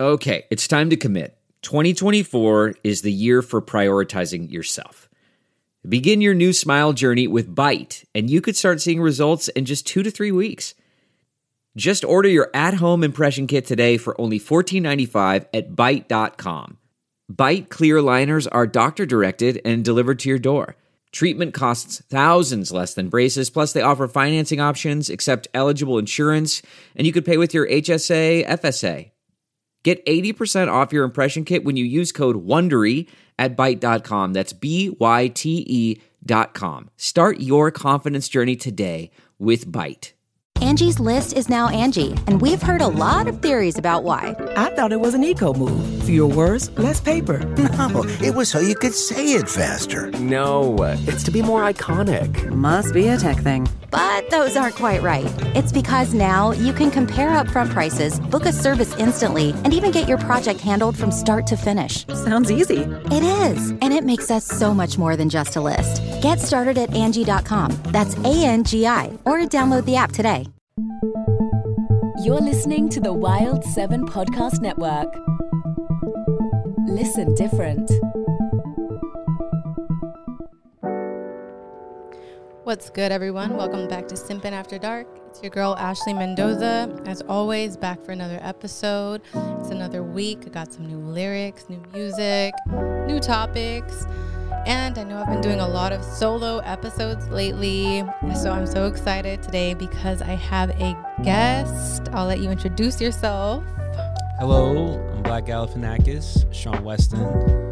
Okay, it's time to commit. 2024 is the year for prioritizing yourself. Begin your new smile journey with Byte, and you could start seeing results in just 2 to 3 weeks. Just order your at-home impression kit today for only $14.95 at Byte.com. Byte clear liners are doctor-directed and delivered to your door. Treatment costs thousands less than braces, plus they offer financing options, accept eligible insurance, and you could pay with your HSA, FSA. Get 80% off your impression kit when you use code WONDERY at Byte.com. That's BYTE.com. Start your confidence journey today with Byte. Angie's List is now Angie, and we've heard a lot of theories about why. I thought it was an eco move. Fewer words, less paper. No, it was so you could say it faster. No, it's to be more iconic. Must be a tech thing. But those aren't quite right. It's because now you can compare upfront prices, book a service instantly, and even get your project handled from start to finish. Sounds easy. It is, and it makes us so much more than just a list. Get started at Angie.com. That's ANGI, or download the app today. You're listening to the Wild 7 Podcast Network. Listen different. What's good, everyone? Welcome back to Simpin' After Dark. It's your girl, Ashley Mendoza. As always, back for another episode. It's another week. I got some new lyrics, new music, new topics. And I know I've been doing a lot of solo episodes lately. So I'm so excited today because I have a guest. I'll let you introduce yourself. Hello, I'm Black Galifianakis, Sean Weston,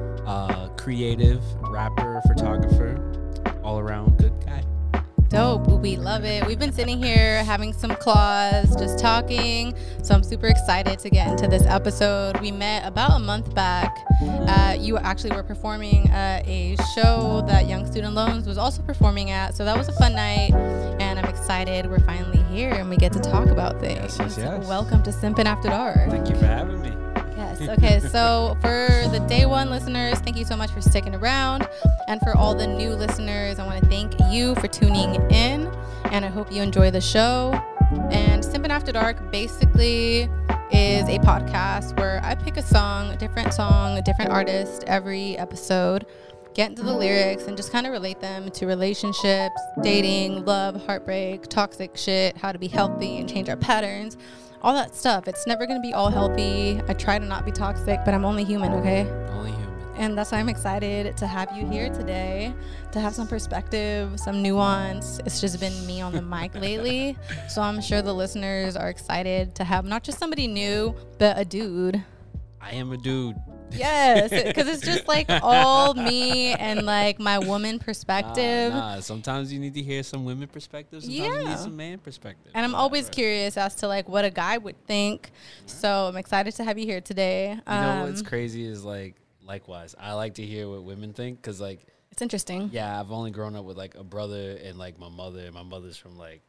creative, rapper, photographer, all around good guy. Dope. We love it. We've been sitting here having some claws, just talking. So I'm super excited to get into this episode. We met about a month back. You actually were performing at a show that Young Student Loans was also performing at. So that was a fun night. And I'm excited. We're finally here and we get to talk about things. Yes. Welcome to Simpin' After Dark. Thank you for having me. Yes. Okay. So for the day one listeners, thank you so much for sticking around. And for all the new listeners, I want to thank you for tuning in. And I hope you enjoy the show. And Simpin' After Dark basically is a podcast where I pick a different artist every episode, get into the lyrics and just kind of relate them to relationships, dating, love, heartbreak, toxic shit, how to be healthy and change our patterns. All that stuff. It's never going to be all healthy. I try to not be toxic, but I'm only human, okay? Only human. And that's why I'm excited to have you here today, to have some perspective, some nuance. It's just been me on the mic lately. So I'm sure the listeners are excited to have not just somebody new, but a dude. I am a dude. Yes, because it's just like all me and like my woman perspective. Nah, sometimes you need to hear some women perspectives. Sometimes you need some man perspective. And I'm always curious as to like what a guy would think. So I'm excited to have you here today. You know what's crazy is like, likewise, I like to hear what women think because like, it's interesting. Yeah, I've only grown up with like a brother and like my mother. And my mother's from like,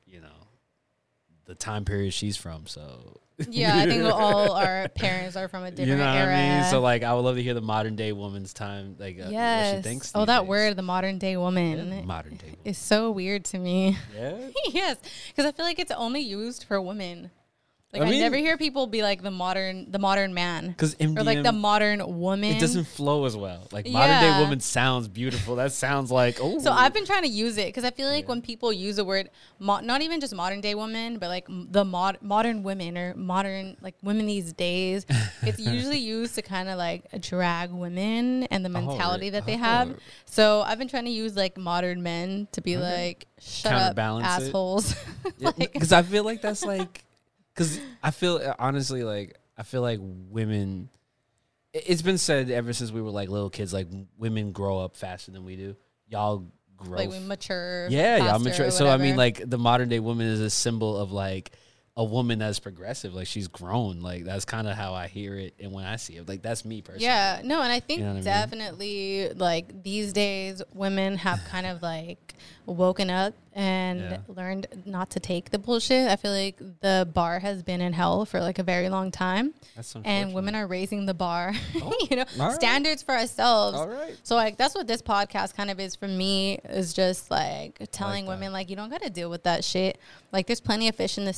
the time period she's from, so. Yeah, I think all our parents are from a different era. What I mean? So, like, I would love to hear the modern day woman's time, like, what she thinks. Oh, that word, the modern day woman. Yeah, modern day woman. Is so weird to me. Yeah? Yes, because I feel like it's only used for women. Like, I never hear people be like the modern man. Or like the modern woman. It doesn't flow as well. Like, modern day woman sounds beautiful. That sounds like, oh. So I've been trying to use it because I feel like when people use the word, not even just modern day woman, but like the modern women or modern, like women these days, it's usually used to kind of like drag women and the mentality that they have. So I've been trying to use like modern men to be like, shut up, assholes. Because I feel like that's like. Because I feel, honestly, like, women, it's been said ever since we were, like, little kids, like, women grow up faster than we do. Y'all grow. Like, we mature. Yeah, y'all mature. So, I mean, like, the modern day woman is a symbol of, like, a woman that's progressive. Like, she's grown. Like, that's kind of how I hear it and when I see it. Like, that's me personally. Yeah, no, and I think definitely, like, these days, women have kind of, like, woken up and learned not to take the bullshit. I feel like the bar has been in hell for like a very long time. And women are raising the bar, standards for ourselves. All right. So like that's what this podcast kind of is for me, is just like telling women like you don't got to deal with that shit. Like there's plenty of fish in the sea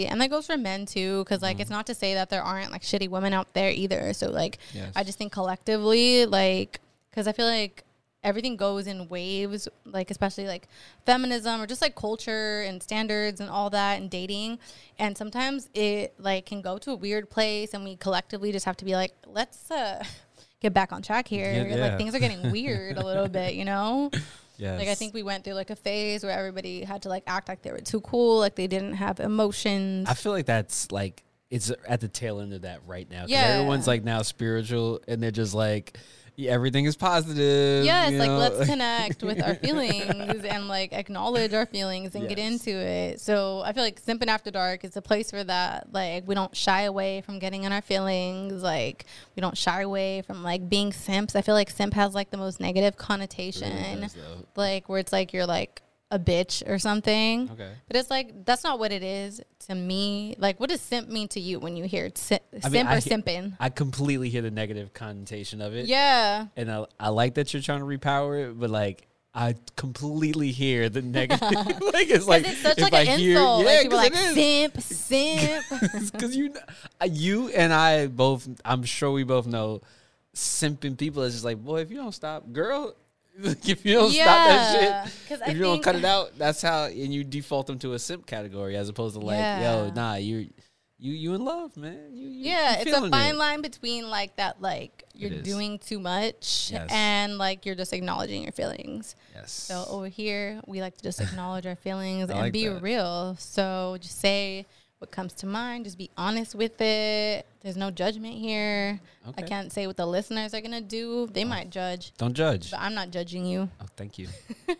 And that goes for men too, because like it's not to say that there aren't like shitty women out there either. So like I just think collectively, like, because I feel like everything goes in waves, like especially like feminism or just like culture and standards and all that and dating. And sometimes it like can go to a weird place, and we collectively just have to be like, let's get back on track here. Like things are getting weird a little bit, you know? Yes. Like I think we went through like a phase where everybody had to like act like they were too cool, like they didn't have emotions. I feel like that's like it's at the tail end of that right now. 'Cause Yeah. everyone's like now spiritual, and they're just like, yeah, everything is positive. Yes, you like know? let's connect with our feelings and like acknowledge our feelings and get into it. So I feel like Simpin' After Dark is a place for that. Like we don't shy away from getting in our feelings. Like we don't shy away from like being simps. I feel like simp has like the most negative connotation. Really does, though. Like where it's like you're like a bitch or something. Okay. But it's like that's not what it is to me. Like what does simp mean to you when you hear simp or simpin'? I completely hear the negative connotation of it. Yeah. And I like that you're trying to repower it, but like I completely hear the negative. Like it's like it's such if like I an hear, insult. yeah, Like people are like it is. simp. Because you and I both, I'm sure we both know, simping people is just like, boy, if you don't stop, girl, if you don't stop that shit, if you don't cut it out, that's how, and you default them to a simp category as opposed to like, yo, nah, you in love, man. You it's a fine line between like that, like you're doing too much and like you're just acknowledging your feelings. Yes. So over here, we like to just acknowledge our feelings and like be that. real. So just say what comes to mind. Just be honest with it. There's no judgment here. Okay. I can't say what the listeners are gonna do. They might judge, Don't judge. but I'm not judging you. Oh, thank you.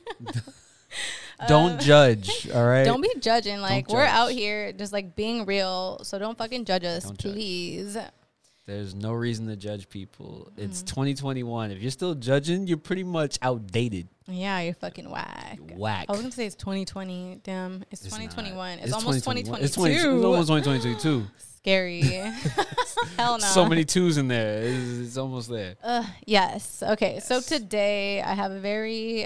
Don't judge, all right? Don't be judging. Like Don't we're judge. out here just like being real. So don't fucking judge us, Don't judge. please. There's no reason to judge people. It's 2021. If you're still judging, you're pretty much outdated. Yeah, you're fucking whack. Whack. I was gonna say it's 2020. Damn, it's It's 2021. not. It's almost 2021. 2022. It's almost 2022 too. Scary. Hell no. So many twos in there. It's almost there. Yes. Okay. So today I have a very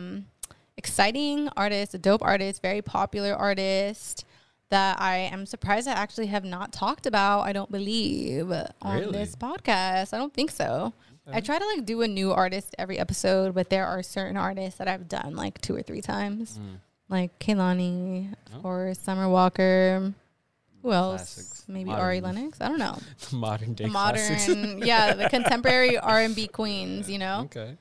exciting artist, a dope artist, very popular artist that I am surprised I actually have not talked about, I don't believe, on Really? this podcast. I don't think so. I try to like do a new artist every episode, but there are certain artists that I've done like 2 or 3 times. Like Kehlani, of course, Summer Walker. Who else? Classics. Maybe Modern. Ari Lennox. I don't know. Modern day The classics. modern, yeah, the contemporary R&B queens, you know? Okay.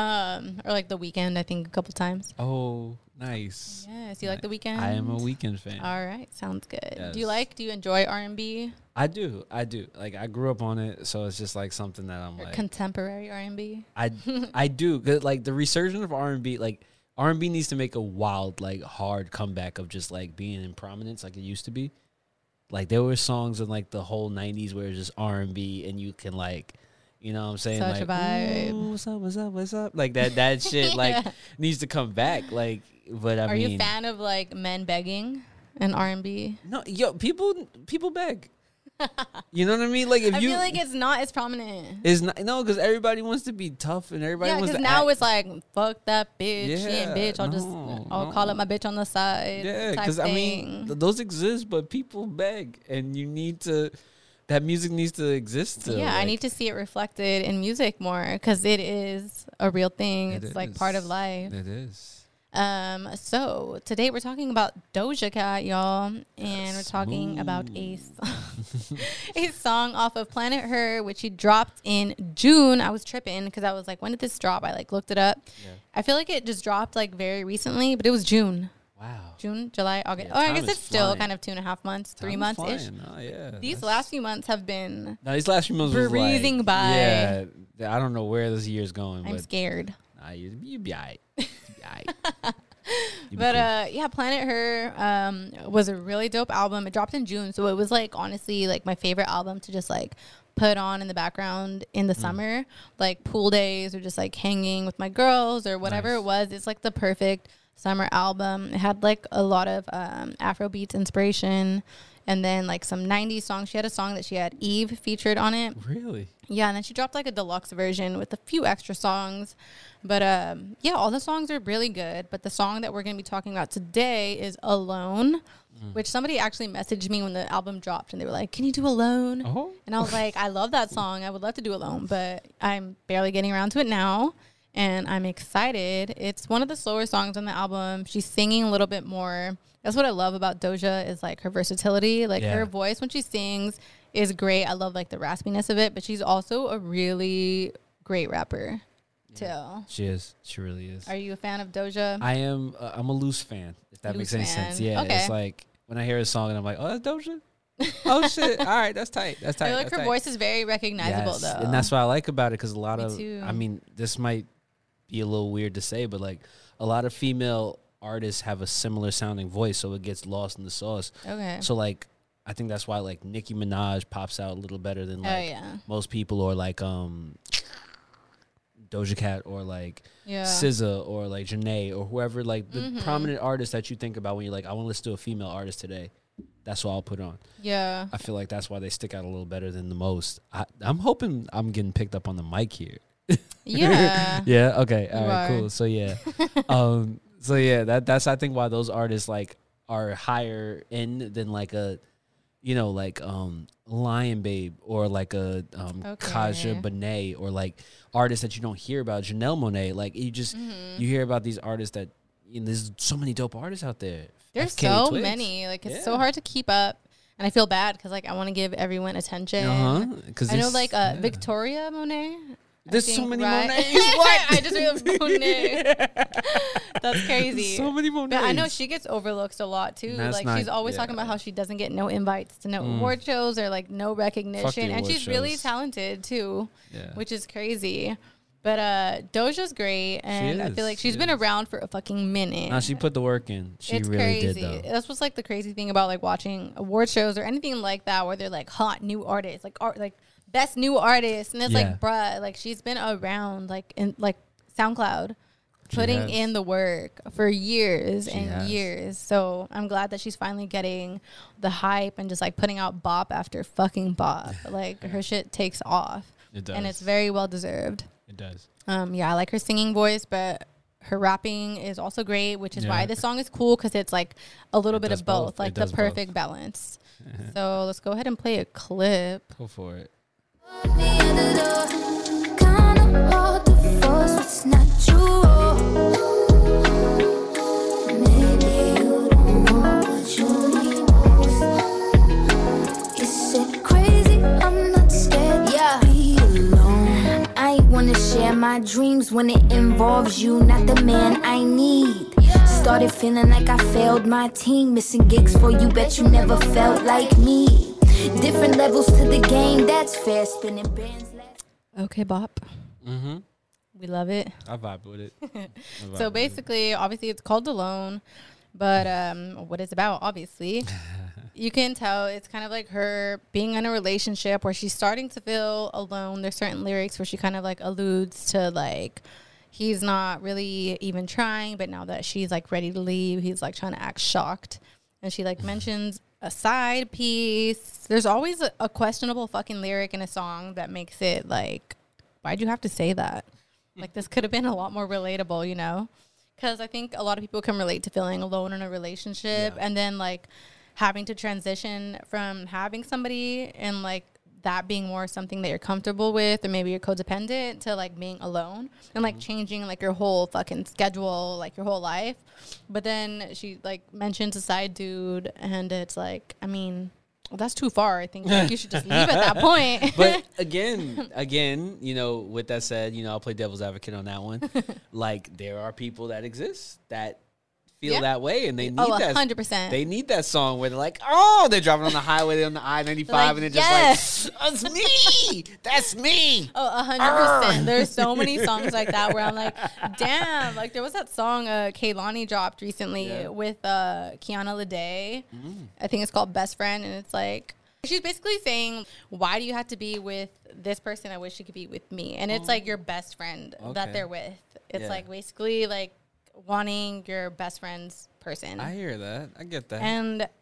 Or like The Weeknd, I think a couple times. Oh, nice. Yes, you like The Weeknd? I am a Weekend fan. All right, sounds good. Yes. Do you enjoy R&B I do. Like I grew up on it, so it's just like something that I'm or like contemporary R&B? I do. 'Cause, like the resurgence of R&B, like R&B needs to make a wild, like hard comeback of just like being in prominence like it used to be. Like there were songs in like the whole 90s where it's just R&B and you can like, you know what I'm saying? Such a like, vibe. "Ooh, what's up, what's up, what's up? Like that shit like needs to come back. Like, but I Are mean, you a fan of like men begging and R&B? no, yo, people beg. You know what I mean? Like if I you, feel like it's not as prominent. it's not because everybody wants to be tough and everybody Yeah, wants because to now act. it's like, fuck that bitch. She ain't Yeah, bitch. I'll call up my bitch on the side. Yeah, type because I mean, thing. those exist, but people beg, and you need to. That music needs to exist. Still. Yeah, I like, need to see it reflected in music more because it is a real thing. it It's like is. part of life. It is. So today we're talking about Doja Cat, y'all, and we're talking about a song off of Planet Her, which she dropped in June. I was tripping because I was like, when did this drop? I like looked it up. Yeah. I feel like it just dropped like very recently, but it was June. Wow. June, July, August. Yeah, I time guess is it's still flying. kind of 2.5 months, 3 Time is months ish. flying. Oh, yeah. These last few months have been. These last few months was breezing like, by. Yeah, I don't know where this year's going. I'm but scared. Nah, you be alright. You be alright. But yeah, Planet Her was a really dope album. It dropped in June, so it was like honestly like my favorite album to just like put on in the background in the summer, like pool days or just like hanging with my girls or whatever it was. It's like the perfect summer album. It had like a lot of Afrobeats inspiration. and then like some 90s songs. She had a song that she had Eve featured on it. Really? Yeah, and then she dropped like a deluxe version with a few extra songs. But yeah, all the songs are really good. But the song that we're going to be talking about today is Alone, which somebody actually messaged me when the album dropped, and they were like, can you do Alone? Oh. And I was like, I love that song. I would love to do Alone, but I'm barely getting around to it now. And I'm excited. It's one of the slower songs on the album. She's singing a little bit more. That's what I love about Doja is like her versatility. Like her voice when she sings is great. I love like the raspiness of it, but she's also a really great rapper too. She is. She really is. Are you a fan of Doja? I am. I'm a loose fan, if that makes any sense. Yeah. Okay. It's like when I hear a song and I'm like, oh, that's Doja? Oh, shit. All right. That's tight. That's tight. I feel like her voice is very recognizable though. And that's what I like about it because a lot Me of, too. I mean, this might be a little weird to say, but like a lot of female artists have a similar sounding voice, so it gets lost in the sauce. Okay. So like I think that's why like Nicki Minaj pops out a little better than like most people, or like Doja Cat, or like SZA, or like Janae, or whoever, like the prominent artists that you think about when you're like, I want to listen to a female artist today. That's what I'll put on. Yeah. I feel like that's why they stick out a little better than the most. I'm hoping I'm getting picked up on the mic here. Yeah. Yeah. Okay. All right. Cool. So yeah. So yeah. That's I think why those artists like are higher end than like a, you know, like Lion Babe, or like a Kaja Benet, or like artists that you don't hear about, Janelle Monáe. Like you just you hear about these artists that, you know, there's so many dope artists out there. There's so many. Like it's so hard to keep up. And I feel bad because like I want to give everyone attention. Because I know like Victoria Monet. There's so many Monets. What? I just realized Monet. That's crazy. There's so many Monets. But I know she gets overlooked a lot too. Like she's always talking about how she doesn't get no invites to no award shows or like no recognition, and she's really talented too, which is crazy. But Doja's great, and I feel like she's been around for a fucking minute. Nah, she put the work in. It's really crazy. did, though. That's what's like the crazy thing about like watching award shows or anything like that, where they're like hot new artists, like best new artist, and it's like, bruh, like she's been around like in like SoundCloud, putting in the work for years and years. So I'm glad that she's finally getting the hype and just like putting out bop after fucking bop. Like her shit takes off. It does, and it's very well deserved. It does. Yeah, I like her singing voice, but her rapping is also great, which is why this song is cool, because it's like a little bit of both, like the perfect balance. So let's go ahead and play a clip. Go for it. Share my dreams when it involves you, not the man I need. Started feeling like I failed my team, missing gigs for you, bet you never felt like me. Different levels to the game, that's fair. Spinning bands. Okay, bop. We love it. I vibe with it. So basically, obviously, it's called Alone, but what it's about, obviously. You can tell it's kind of like her being in a relationship where she's starting to feel alone. There's certain lyrics where she kind of like alludes to like he's not really even trying, but now that she's like ready to leave, he's like trying to act shocked. And she like mentions a side piece. There's always a questionable fucking lyric in a song that makes it like, why'd you have to say that? Like this could have been a lot more relatable, you know? Because I think a lot of people can relate to feeling alone in a relationship, and then like having to transition from having somebody and like that being more something that you're comfortable with, or maybe you're codependent, to like being alone and like changing like your whole fucking schedule, like your whole life. But then she like mentions a side dude, and it's like, I mean, well, that's too far. I think like, you should just leave at that point. But again, you know, with that said, you know, I'll play devil's advocate on that one. Like there are people that exist that feel that way, and they need that 100%. They need that song where they're like, oh, they're driving on the highway, they're on the I-95, like, and they're just like, that's me, that's me. Oh, 100%. There's so many songs like that where I'm like, damn. Like there was that song Kehlani dropped recently with Kiana Lede. I think it's called Best Friend, and it's like she's basically saying, why do you have to be with this person? I wish you could be with me. And it's like your best friend that they're with. It's like basically like wanting your best friend's person. I hear that. I get that. And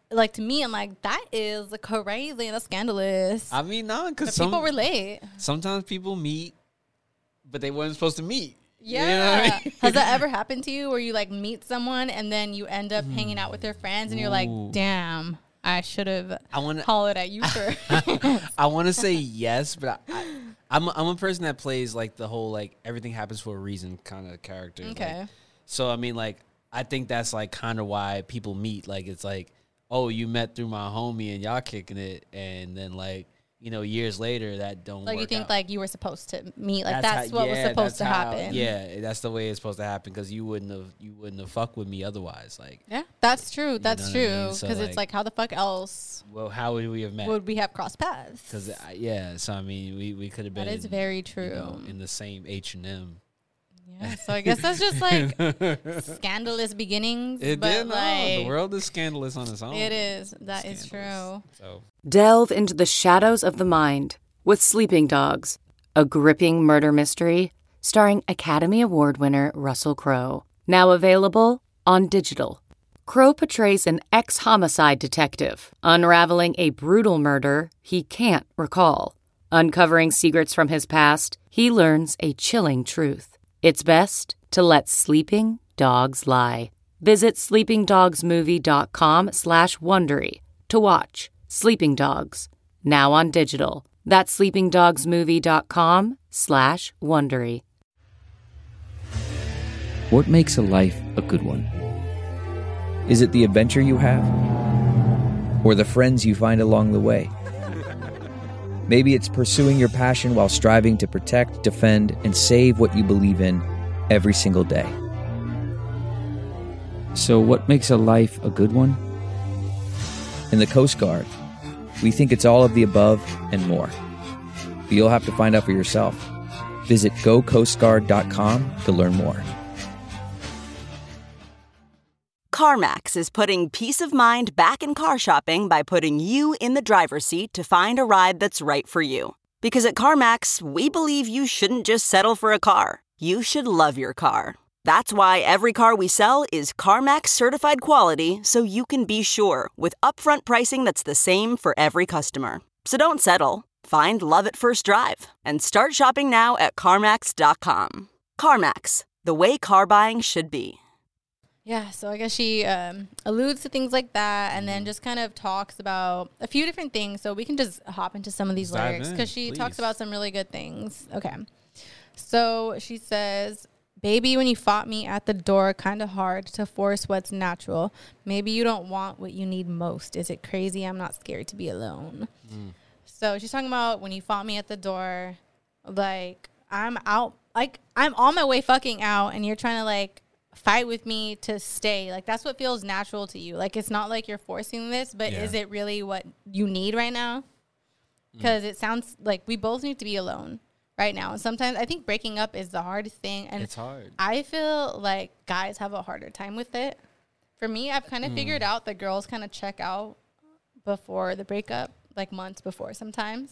like, to me, I'm like, that is crazy. That's scandalous. I mean, no, because people relate. Sometimes people meet, but they weren't supposed to meet. Yeah. You know what I mean? Has that ever happened to you where you like meet someone and then you end up hanging out with their friends and you're like, damn, I should have hollered at you first. I want to say yes, but I'm a person that plays like the whole like everything happens for a reason kind of character. Okay. Like, so I mean, like, I think that's like kind of why people meet. Like, it's like, oh, you met through my homie and y'all kicking it, and then like, you know, years later that don't like work you think out. like you were supposed to meet, like that's what was supposed to happen. Yeah, that's the way it's supposed to happen, because you wouldn't have fucked with me otherwise. Like, yeah, that's true. That's true. Because I mean? It's like, how the fuck else? Well, how would we have met? Would we have crossed paths? Because so I mean, we could have been. That is very true. You know, in the same H&M. Yeah, so I guess that's just like scandalous beginnings. But like, the world is scandalous on its own. It is. That is true. So delve into the shadows of the mind with Sleeping Dogs, a gripping murder mystery starring Academy Award winner Russell Crowe. Now available on digital. Crowe portrays an ex-homicide detective unraveling a brutal murder he can't recall. Uncovering secrets from his past, he learns a chilling truth. It's best to let sleeping dogs lie. Visit sleepingdogsmovie.com/Wondery to watch Sleeping Dogs, now on digital. That's sleepingdogsmovie.com/Wondery. What makes a life a good one? Is it the adventure you have? Or the friends you find along the way? Maybe it's pursuing your passion while striving to protect, defend, and save what you believe in every single day. So what makes a life a good one? In the Coast Guard, we think it's all of the above and more. But you'll have to find out for yourself. Visit gocoastguard.com to learn more. CarMax is putting peace of mind back in car shopping by putting you in the driver's seat to find a ride that's right for you. Because at CarMax, we believe you shouldn't just settle for a car. You should love your car. That's why every car we sell is CarMax certified quality, so you can be sure with upfront pricing that's the same for every customer. So don't settle. Find love at first drive and start shopping now at CarMax.com. CarMax, the way car buying should be. Yeah, so I guess she alludes to things like that and then just kind of talks about a few different things. So we can just hop into some of these lyrics because she talks about some really good things. Okay. So she says, baby, when you fought me at the door, kind of hard to force what's natural. Maybe you don't want what you need most. Is it crazy? I'm not scared to be alone. So she's talking about when you fought me at the door, like I'm out, like I'm on my way fucking out and you're trying to like fight with me to stay. Like that's what feels natural to you. Like it's not like you're forcing this, but is it really what you need right now? Because it sounds like we both need to be alone right now. And sometimes I think breaking up is the hardest thing. And it's hard. I feel like guys have a harder time with it. For me, I've kind of figured out that girls kind of check out before the breakup, like months before sometimes.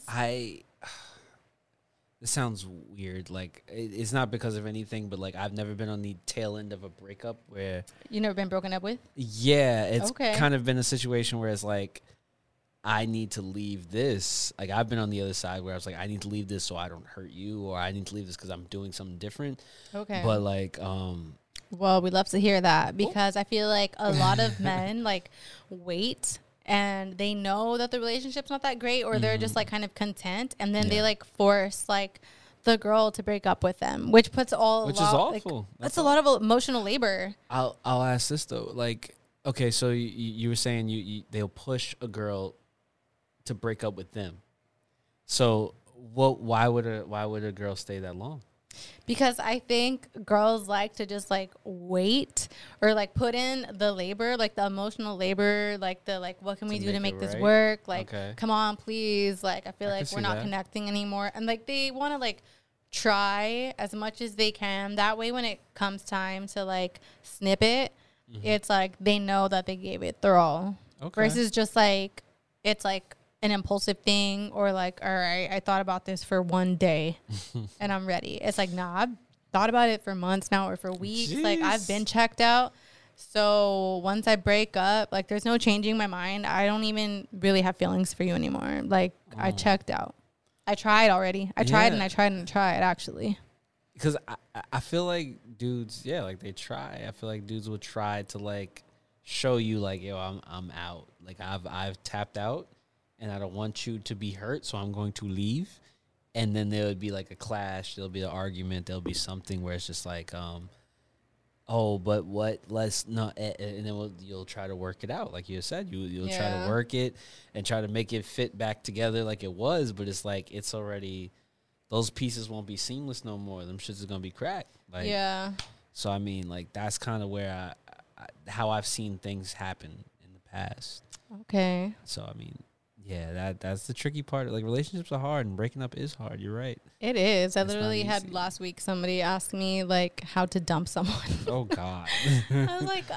This sounds weird. Like, it's not because of anything, but, like, I've never been on the tail end of a breakup where... You never been broken up with? Yeah, it's kind of been a situation where it's like, I need to leave this. Like, I've been on the other side where I was like, I need to leave this so I don't hurt you, or I need to leave this because I'm doing something different. Okay. But, like... Well, we'd love to hear that because I feel like a lot of men, like, wait... and they know that the relationship's not that great or they're just like kind of content and then they like force like the girl to break up with them, which puts is awful. Like, that's a lot of emotional labor. I'll ask this though, like, okay, so you were saying they'll push a girl to break up with them. So why would a girl stay that long? Because I think girls like to just like wait or like put in the labor, like the emotional labor, like the like what can we do to make this work? Like, come on, please. Like, I feel like we're not connecting anymore. And like they want to like try as much as they can. That way when it comes time to like snip it, it's like they know that they gave it their all. Versus just like it's like an impulsive thing or like, all right, I thought about this for one day and I'm ready. It's like, nah, I've thought about it for months now or for weeks. Jeez. Like I've been checked out. So once I break up, like there's no changing my mind. I don't even really have feelings for you anymore. Like I checked out. I tried already. I tried and I tried and I tried actually. Because I feel like dudes, like they try. I feel like dudes would try to like show you like, yo, I'm out. Like I've tapped out and I don't want you to be hurt, so I'm going to leave. And then there would be like a clash, there'll be an argument, there'll be something where it's just like, oh, but what? Let's not, and then you'll try to work it out, like you said. You'll try to work it and try to make it fit back together like it was. But it's like it's already, those pieces won't be seamless no more. Them shits is gonna be cracked. Like, yeah. So I mean, like that's kind of where how I've seen things happen in the past. Okay. So I mean, yeah, that's the tricky part. Like relationships are hard and breaking up is hard. You're right. It is. I literally had last week somebody ask me like how to dump someone. Oh God. I was like,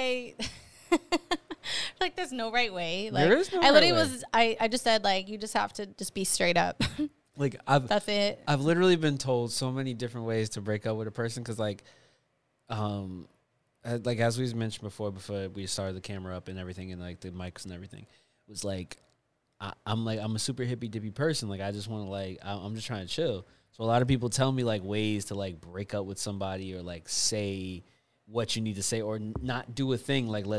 like there's no right way. Like there is no I literally right was I just said like you just have to just be straight up. Like that's it. I've literally been told so many different ways to break up with a person because like as we mentioned before we started the camera up and everything and like the mics and everything, it was like I'm a super hippy dippy person. Like I just want to like I'm just trying to chill. So a lot of people tell me like ways to like break up with somebody or like say what you need to say or not do a thing like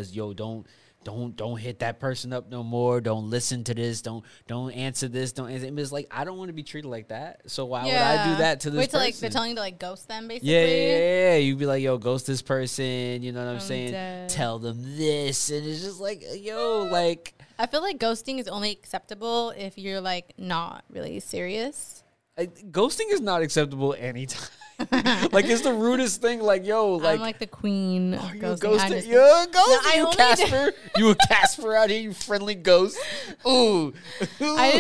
don't hit that person up no more. Don't listen to this. Don't answer this. Don't answer. It's like I don't want to be treated like that. So why would I do that to this person? Like they're telling you to like ghost them basically. Yeah. You'd be like, yo, ghost this person. You know what I'm saying? Dead. Tell them this, and it's just like, yo, like. I feel like ghosting is only acceptable if you're like not really serious. Ghosting is not acceptable anytime. Like it's the rudest thing. Like yo, like I'm like the queen of ghosting. You're a ghost. No, you Casper. You a Casper out here. You friendly ghost. Ooh. I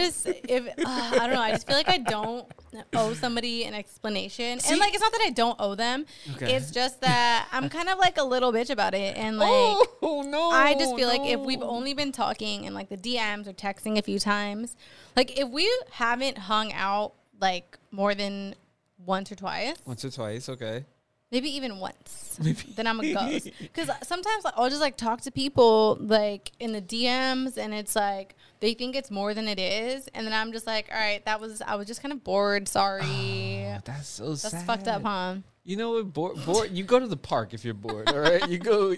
don't know. I just feel like I don't owe somebody an explanation. And like it's not that I don't owe them. Okay. It's just that I'm kind of like a little bitch about it. And like I just feel like if we've only been talking in like the DMs or texting a few times, like if we haven't hung out like more than once or twice, okay. Maybe even once. Then I'm a ghost. Because sometimes I'll just like talk to people like in the DMs and it's like they think it's more than it is. And then I'm just like, all right, I was just kind of bored. Sorry. Oh, that's so sad. That's fucked up, huh? You know what? Bored. You go to the park if you're bored, all right? You go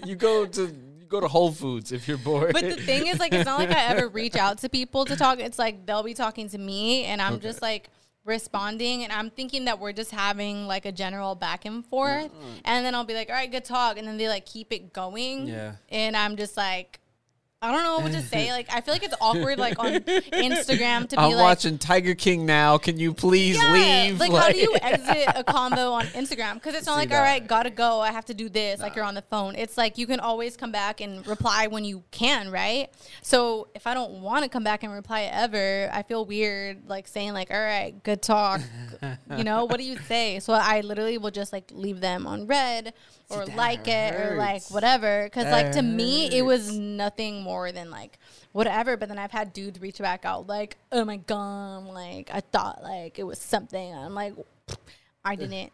to Whole Foods if you're bored. But the thing is, like, it's not like I ever reach out to people to talk. It's like they'll be talking to me and I'm just like responding and I'm thinking that we're just having like a general back and forth and then I'll be like, all right, good talk, and then they like keep it going and I'm just like, I don't know what to say. Like, I feel like it's awkward, like, on Instagram to be I'm watching Tiger King now. Can you please leave? Like, how do you exit a combo on Instagram? Because it's not like, all right, gotta go. I have to do this. Like, you're on the phone. It's like you can always come back and reply when you can, right? So if I don't want to come back and reply ever, I feel weird, like, saying, like, all right, good talk. You know, what do you say? So I literally will just, like, leave them on red or like it or, like, whatever. Because, like, to me, it was nothing more than like whatever. But then I've had dudes reach back out like, oh my god, like I thought like it was something. I'm like, I didn't.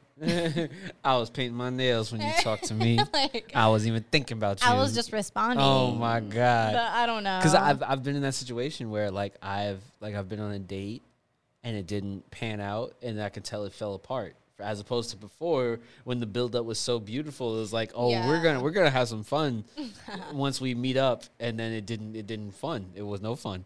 I was painting my nails when you talked to me. Like, I wasn't even thinking about you. I was just responding. Oh my god. But I don't know, because I've been in that situation where like I've been on a date and it didn't pan out and I could tell it fell apart. As opposed to before, when the buildup was so beautiful, it was like, oh, we're gonna have some fun once we meet up, and then it didn't fun. It was no fun,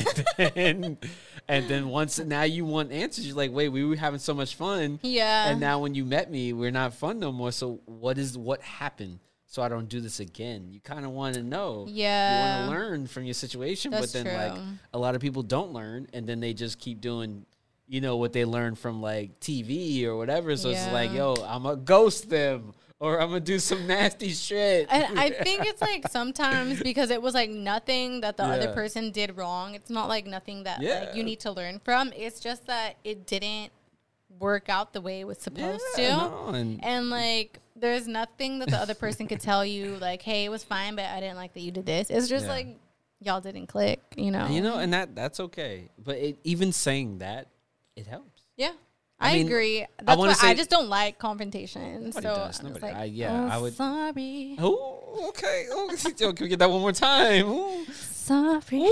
and then once now you want answers. You're like, wait, we were having so much fun, and now when you met me, we're not fun no more. So what happened? So I don't do this again. You kind of want to know, you want to learn from your situation, but then like a lot of people don't learn, and then they just keep doing, you know, what they learn from like TV or whatever. So it's like, yo, I'm going to ghost them or I'm going to do some nasty shit. And I think it's like sometimes because it was like nothing that the other person did wrong. It's not like nothing that like you need to learn from. It's just that it didn't work out the way it was supposed to. No, and like there's nothing that the other person could tell you like, hey, it was fine, but I didn't like that you did this. It's just like y'all didn't click, you know. You know, and that's okay. But even saying that, it helps. Yeah. I mean, agree. That's wanna why say- I just don't like confrontation. Nobody So does. I was Nobody. like, I would. Sorry. Oh, okay. Oh, can we get that one more time? Ooh. Sorry.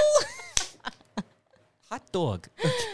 Hot dog.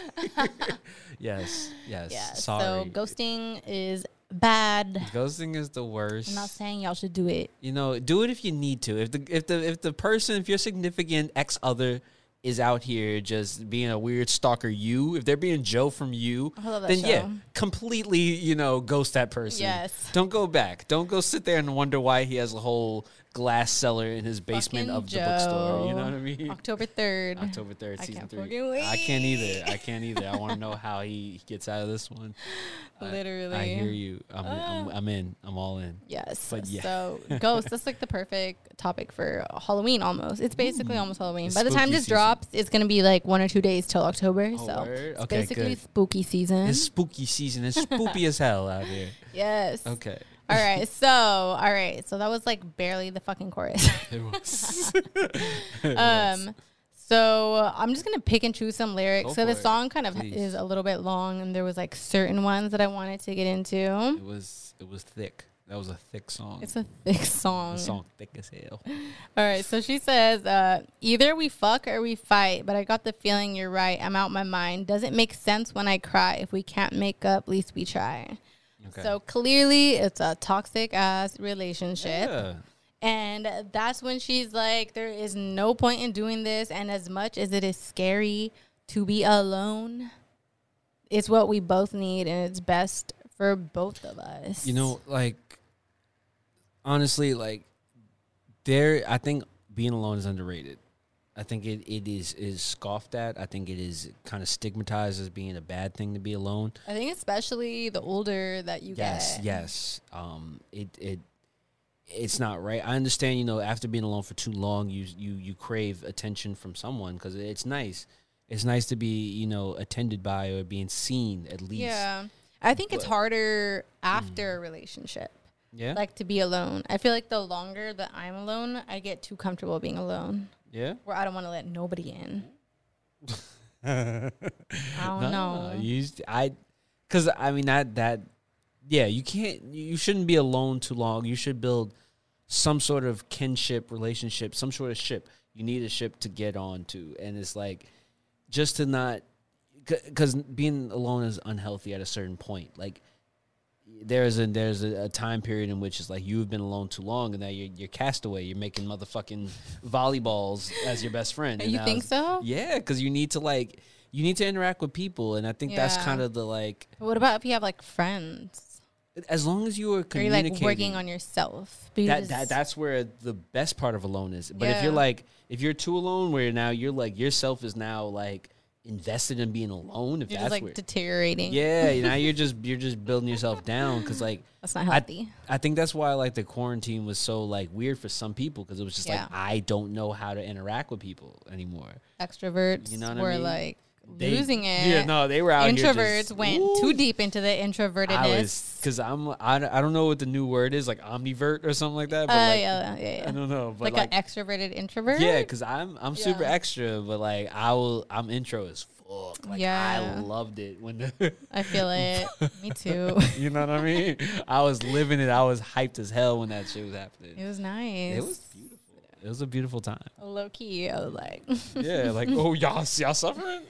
Yes. Yeah. Sorry. So ghosting is bad. Ghosting is the worst. I'm not saying y'all should do it. You know, do it if you need to. If your significant ex other is out here just being a weird stalker, if they're being Joe from You, I love that then show. completely, ghost that person. Yes. Don't go back. Don't go sit there and wonder why he has a whole glass cellar in his basement Fucking of the bookstore. You know Joe. what I mean? October 3rd. October 3rd, I season can't 3. fucking wait. I can't either. I want to know how he gets out of this one. Literally. I hear you. I'm in. I'm all in. Yes. But yeah. So ghost, that's like the perfect topic for Halloween almost. It's basically almost Halloween. It's By the time spooky this season. drops, it's going to be like 1 or 2 days till October. Oh, so word? it's Okay, basically good. spooky season. It's spooky season. It's spoopy as hell out here. Yes. Okay. All right. So that was like barely the fucking chorus. It was. So I'm just gonna pick and choose some lyrics. Go So the for it, song kind of please. is a little bit long, and there was like certain ones that I wanted to get into. It was thick. That was a thick song. It's a thick song. The song thick as hell. All right. So she says, either we fuck or we fight, but I got the feeling you're right. I'm out my mind. Doesn't make sense when I cry. If we can't make up, at least we try. Okay. So clearly it's a toxic ass relationship. Yeah. And that's when she's like, there is no point in doing this. And as much as it is scary to be alone, it's what we both need. And it's best for both of us. You know, like, honestly, like, I think being alone is underrated. I think it is scoffed at. I think it is kind of stigmatized as being a bad thing to be alone. I think especially the older that you get. Yes. It's not right. I understand, after being alone for too long, you crave attention from someone because it's nice. It's nice to be, attended by or being seen at least. Yeah. I think it's harder after a relationship. Yeah. Like to be alone. I feel like the longer that I'm alone, I get too comfortable being alone. Yeah. Where I don't want to let nobody in. I don't know. Because I mean that you shouldn't be alone too long. You should build some sort of kinship relationship, some sort of ship. You need a ship to get on to, and it's like just to not, because being alone is unhealthy at a certain point. Like there's a time period in which it's like you've been alone too long, and now you're castaway. You're making motherfucking volleyballs as your best friend. You think so? Yeah, because you need to interact with people, and I think that's Yeah. kind of the like. But what about if you have like friends? As long as you are Or you're communicating, like working on yourself. But you just- that's where the best part of alone is. But if Yeah. you're too alone, where now you're like yourself is now like invested in being alone. If you're that's just like where, deteriorating. yeah, now you're just building yourself down because like That's not healthy. I think that's why like the quarantine was so like weird for some people because it was just Yeah. like I don't know how to interact with people anymore. Extroverts You know what I were mean? like They- losing it. Yeah, no, they were out here Introverts just- went Ooh. too deep into the introvertedness. Because I don't know what the new word is, like omnivert or something like that. But like, yeah. I don't know, but like an extroverted introvert. yeah, because I'm super Yeah. extra, but like I'm intro as fuck. Like Yeah. I loved it when the I feel it. Me too. you know what I mean. I was living it. I was hyped as hell when that shit was happening. It was nice. It was beautiful. It was a beautiful time. Low key. I was like, Yeah, like oh y'all suffering.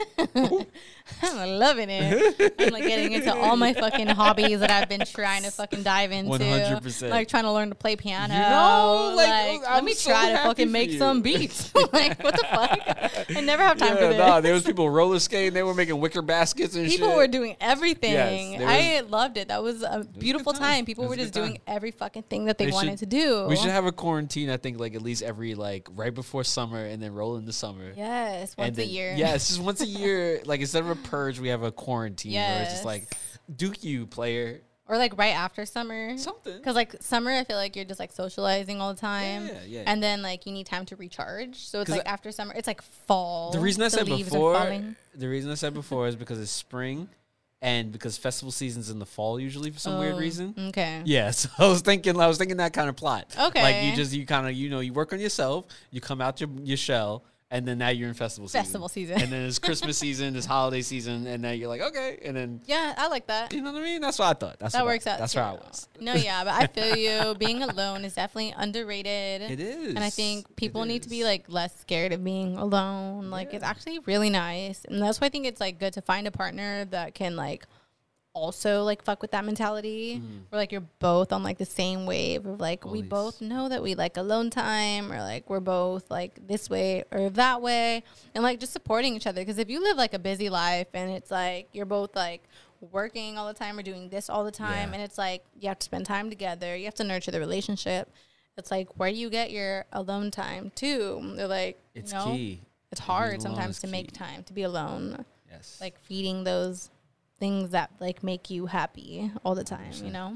I'm loving it. I'm like getting into all my fucking hobbies that I've been trying to fucking dive into. 100%. Like trying to learn to play piano. You know, like, let I'm me so try to happy fucking for make you. some beats. Like what the fuck? I never have time for this. Nah, there was people roller skating. They were making wicker baskets and People shit. were doing everything. Yes, there I loved it. That was a beautiful good time. time. People It were was a just good doing time. every fucking thing that they They wanted should- to do. We should have a quarantine. I think like at least every like right before summer and then roll into summer. Yes, And once a then- year. Yeah, it's just once a year. Like instead of a purge, we have a quarantine where it's just Yes. like, Duke you player. Or like right after summer. Something. Because like summer, I feel like you're just like socializing all the time. Yeah. And then like you need time to recharge. So it's 'Cause like after summer, it's like fall. The reason I The said leaves are before, falling. is because it's spring, and because festival season's in the fall usually for some weird Oh, reason. Okay. Yeah, so I was thinking that kind of plot. Okay. Like you work on yourself, you come out your shell, And then now you're in festival season. Festival season. And then it's Christmas season, it's holiday season, and now you're like, okay. And then Yeah, I like that. you know what I mean? That's what I thought. That works out. That's too. where I was. No, yeah, but I feel you. Being alone is definitely underrated. It is. And I think people need to be like less scared of being alone. Like it's actually really nice. And that's why I think it's like good to find a partner that can like also like fuck with that mentality where like you're both on like the same wave of like we both know that we like alone time, or like we're both like this way or that way, and like just supporting each other. Because if you live like a busy life and it's like you're both like working all the time or doing this all the time, and it's like you have to spend time together, you have to nurture the relationship, it's like where do you get your alone time too? They're like, It's you know, key. it's hard sometimes to make time to be alone. Yes. Like feeding those things that like make you happy all the time, you know?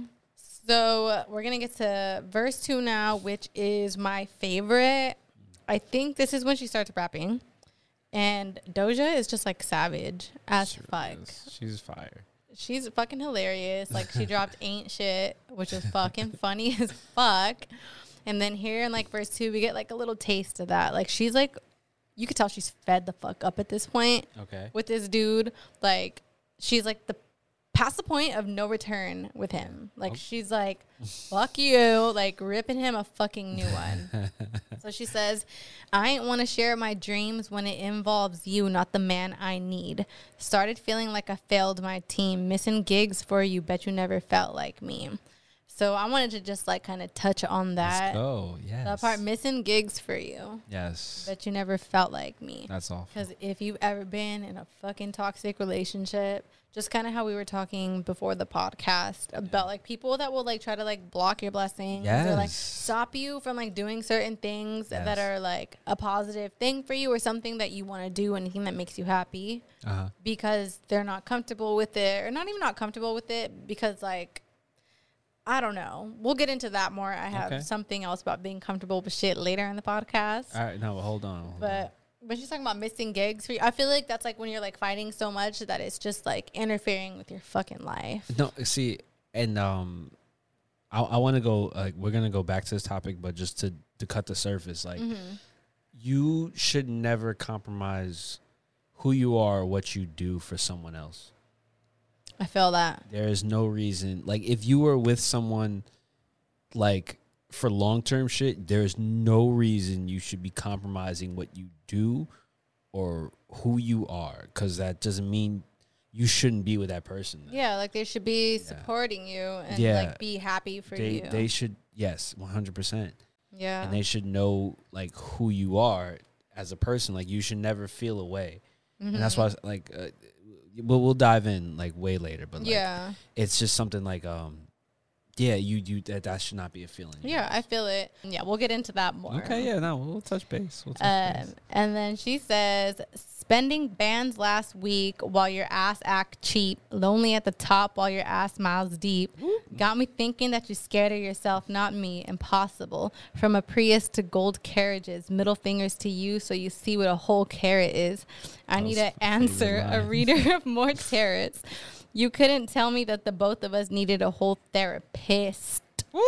So we're going to get to verse 2 now, which is my favorite. I think this is when she starts rapping. And Doja is just like savage as fuck. She's fire. She's fucking hilarious. Like she dropped Ain't Shit, which is fucking funny as fuck. And then here in like verse 2, we get like a little taste of that. Like she's like, you could tell she's fed the fuck up at this point. Okay. With this dude. Like she's like past the point of no return with him. Like she's like, fuck you, like ripping him a fucking new one. So she says, I ain't want to share my dreams when it involves you, not the man I need. Started feeling like I failed my team, missing gigs for you, bet you never felt like me. So I wanted to just like kind of touch on that. Oh, yes. That part, missing gigs for you. Yes. Bet you never felt like me. That's awful. Because if you've ever been in a fucking toxic relationship, just kind of how we were talking before the podcast about like people that will like try to like block your blessings or like stop you from like doing certain things that are like a positive thing for you or something that you want to do, anything that makes you happy because they're not comfortable with it, or not even not comfortable with it because like, I don't know. We'll get into that more. I have something else about being comfortable with shit later in the podcast. All right, no, hold on. But when she's talking about missing gigs for you, I feel like that's like when you're like fighting so much that it's just like interfering with your fucking life. No, see, and I want to go. We're gonna go back to this topic, but just to cut the surface, like you should never compromise who you are or what you do for someone else. I feel that. There is no reason. Like, if you were with someone, like, for long-term shit, there's no reason you should be compromising what you do or who you are, because that doesn't mean you shouldn't be with that person. Then. Yeah, like, they should be supporting you and, like, be happy for you. They should, yes, 100%. Yeah. And they should know, like, who you are as a person. Like, you should never feel away. And that's why, like... we'll dive in like way later, but like, it's just something like you that should not be a feeling. Yeah, I feel it. Yeah, we'll get into that more. Okay, yeah, no, we'll touch base. And then she says, spending bands last week while your ass act cheap, lonely at the top while your ass miles deep. Got me thinking that you're scared of yourself, not me. Impossible. From a Prius to gold carriages, middle fingers to you so you see what a whole carrot is. I need an answer, a reader of more tarots. You couldn't tell me that the both of us needed a whole therapist.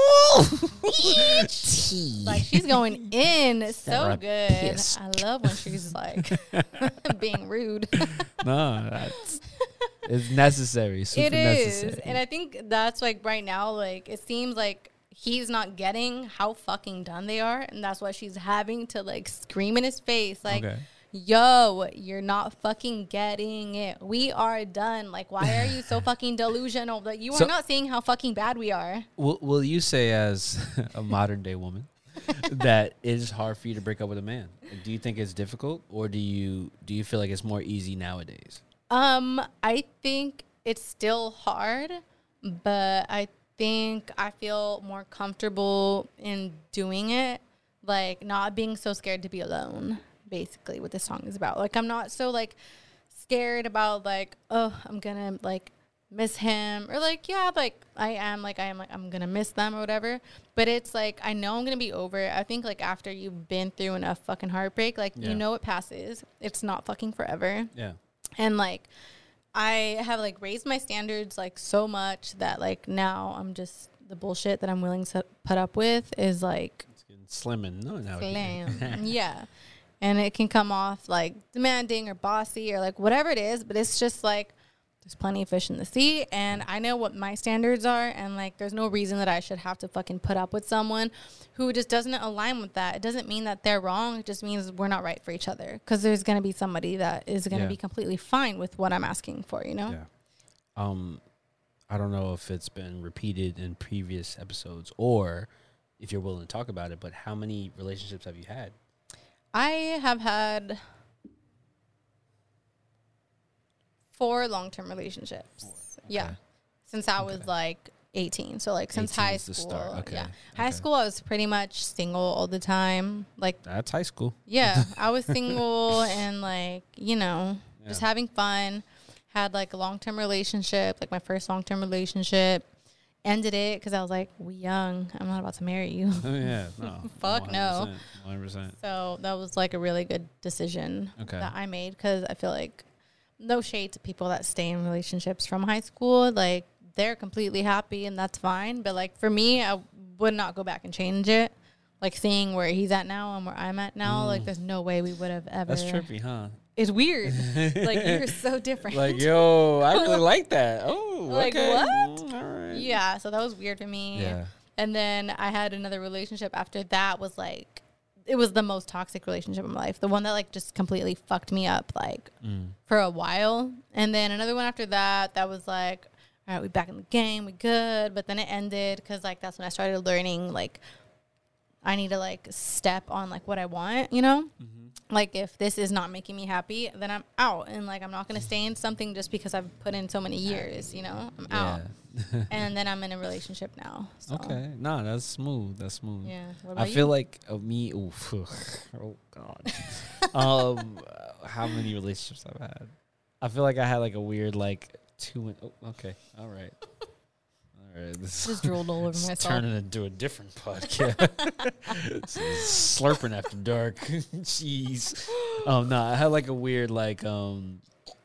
Like, she's going in so good. I love when she's like being rude. No, it's necessary. Super it is. Necessary. And I think that's like right now, like it seems like he's not getting how fucking done they are, and that's why she's having to like scream in his face like, yo, you're not fucking getting it. We are done. Like, why are you so fucking delusional? Like, you are not seeing how fucking bad we are. Will you say, as a modern day woman, that it is hard for you to break up with a man? Do you think it's difficult, or do you feel like it's more easy nowadays? I think it's still hard, but I think I feel more comfortable in doing it, like not being so scared to be alone. Basically what this song is about. Like, I'm not so like scared about like, oh, I'm gonna like miss him, or like, yeah, like I'm gonna miss them or whatever, but it's like I know I'm gonna be over it. I think like after you've been through enough fucking heartbreak, like you know it passes. It's not fucking forever. Yeah. And like I have like raised my standards like so much that like now I'm just, the bullshit that I'm willing to put up with is like slimming. No, slim. Yeah. And it can come off like demanding or bossy or like whatever it is, but it's just like there's plenty of fish in the sea, and I know what my standards are, and like there's no reason that I should have to fucking put up with someone who just doesn't align with that. It doesn't mean that they're wrong. It just means we're not right for each other, because there's going to be somebody that is going to be completely fine with what I'm asking for, you know? Yeah. I don't know if it's been repeated in previous episodes or if you're willing to talk about it, but how many relationships have you had? I have had 4 long-term relationships. Okay. Yeah. Since I was like 18. So like since high school. Okay. Yeah. High school I was pretty much single all the time. Like that's high school. Yeah. I was single and like, you know, just having fun. Had like a long-term relationship, like my first long-term relationship. Ended it because I was like, we young. I'm not about to marry you. Oh yeah. No. Fuck 100%, no. 100%. So that was like a really good decision that I made, because I feel like, no shade to people that stay in relationships from high school. Like, they're completely happy and that's fine. But, like, for me, I would not go back and change it. Like, seeing where he's at now and where I'm at now, like, there's no way we would have ever. That's trippy, huh? It's weird. Like, you're so different. Like, yo, I really like that. Oh, like, okay. what? All right. Yeah, so that was weird for me. Yeah. And then I had another relationship after that was, like, it was the most toxic relationship in my life. The one that, like, just completely fucked me up, like, for a while. And then another one after that, that was like, all right, we back in the game, we good. But then it ended because, like, that's when I started learning, like, I need to, like, step on, like, what I want, you know? Like, if this is not making me happy, then I'm out. And, like, I'm not going to stay in something just because I've put in so many years, you know? I'm out. And then I'm in a relationship now. So. Okay. Nah, that's smooth. That's smooth. Yeah. What about I feel like me, oh, God. How many relationships I've had? I feel like I had, like, a weird, like, 2 okay. All right. This just drooled all over myself. Turning into a different podcast. Slurping after dark. Jeez. No, I had like a weird like 2.5.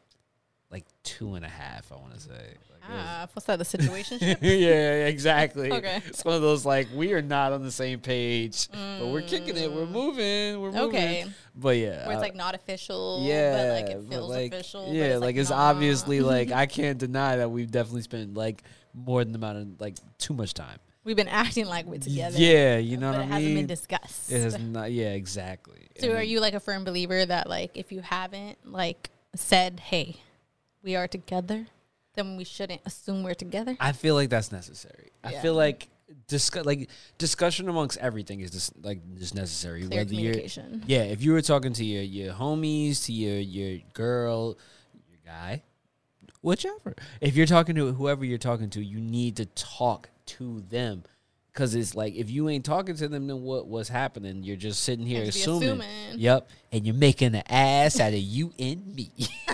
I want to say. What's that? The situationship? Yeah, exactly. Okay. It's one of those like we are not on the same page, but we're kicking it. We're moving. We're moving. Okay. But yeah, where it's like not official. Yeah, but like it feels like, official. Yeah, but like it's obviously like I can't deny that we've definitely spent like more than the amount of like too much time. We've been acting like we're together. Yeah, you know what I mean? It hasn't been discussed. It has not. Yeah, exactly. So are you like a firm believer that like if you haven't like said, hey, we are together, then we shouldn't assume we're together? I feel like that's necessary. I feel like discussion amongst everything is just necessary. Clear communication. If you were talking to your homies, to your girl, your guy, whichever. If you're talking to whoever you're talking to, you need to talk to them. Because it's like, if you ain't talking to them, then what's happening? You're just sitting here assuming. Yep. And you're making an ass out of you and me.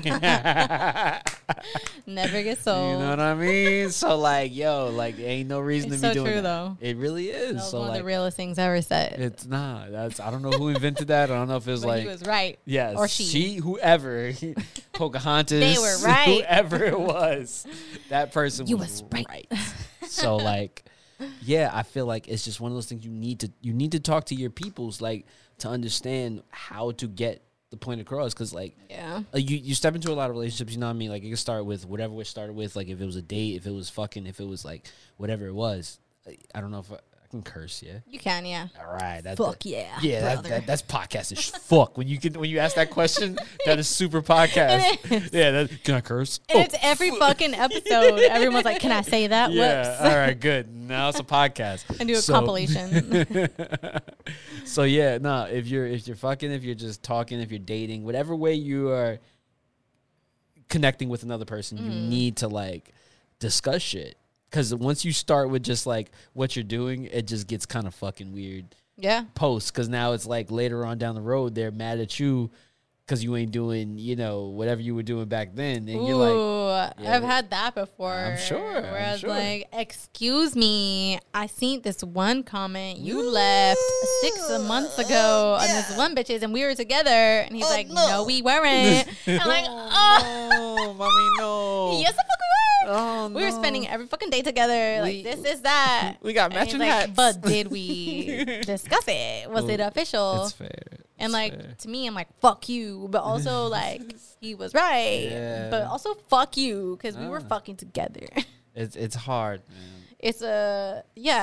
Never gets old. You know what I mean? So, like, yo, like, ain't no reason it's to be so doing true, that. Though. It really is. That was so one like, of the realest things ever said. It's not. I don't know who invented that. I don't know if it was but like. he was right. Yes. Or she. Whoever. Pocahontas. They were right. Whoever it was. That person was right. So, like. Yeah, I feel like it's just one of those things you need to talk to your peoples, like, to understand how to get the point across. Because, like, you step into a lot of relationships, you know what I mean? Like, it can start with whatever it started with, like, if it was a date, if it was fucking, if it was, like, whatever it was. I don't know if I can curse, yeah? You can, yeah. All right. Yeah. Yeah, that's podcast-ish. Fuck. When you ask that question, that is super podcast. Yeah, can I curse? And it's every fucking episode. Everyone's like, can I say that? Yeah. Whoops. All right, good. Now it's a podcast. And do a compilation. So yeah, no, if you're fucking, if you're just talking, if you're dating, whatever way you are connecting with another person, you need to like discuss shit. Because once you start with just like what you're doing, it just gets kind of fucking weird. Yeah. Post, because now it's like later on down the road, they're mad at you because you ain't doing, whatever you were doing back then. And you're like, I've had that before. I'm sure. Where I was like, excuse me, I seen this one comment you left 6 months ago on this one bitches and we were together. And he's like, no, we weren't. I'm like, oh, mommy, no. Yes, the fuck we were. Oh, no. We were spending every fucking day together. Like, this is that. We got matching hats. But did we discuss it? Was it official? It's fair. And like to me, I'm like, fuck you, but also like he was right, but also fuck you because we were fucking together. It's hard, man. It's a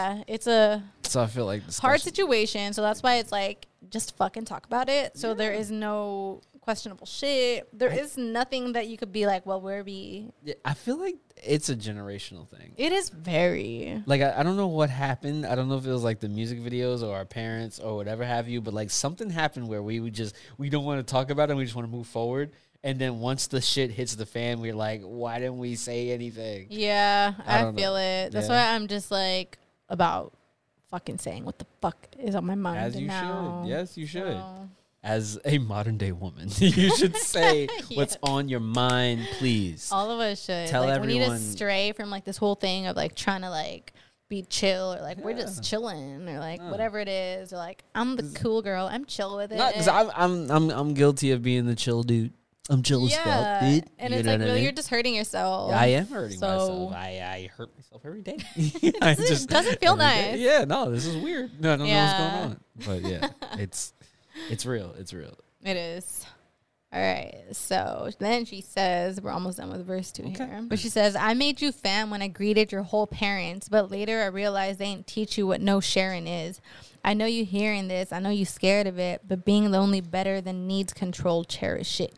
So I feel like hard situation. So that's why it's like just fucking talk about it. So there is no questionable shit. There is nothing that you could be like, well, where we. Yeah, I feel like it's a generational thing. It is very. Like I don't know what happened. I don't know if it was like the music videos or our parents or whatever have you, but like something happened where we don't want to talk about it and we just want to move forward. And then once the shit hits the fan, we're like, why didn't we say anything? Yeah, I feel it. That's Yeah. why I'm just like about fucking saying what the fuck is on my mind. As you now. should. Yes, you should. So. As a modern day woman, you should say what's on your mind, please. All of us should. Tell like, everyone. We need to stray from like this whole thing of like trying to like be chill or like we're just chilling or like whatever it is or like I'm the cool girl. I'm chill with it. Because I'm guilty of being the chill dude. I'm chill as fuck, dude. And You it's know like what I really mean? you're just hurting yourself. Yeah, I am hurting So- myself. I hurt myself every day. It doesn't feel nice. Yeah, no, this is weird. No, I don't know what's Yeah. going on. But yeah, it's real. It's real. It is. All right. So then she says, we're almost done with verse 2 here. But she says, I made you fam when I greeted your whole parents, but later I realized they didn't teach you what no sharing is. I know you hearing this. I know you scared of it, but being lonely better than needs control, cherish it.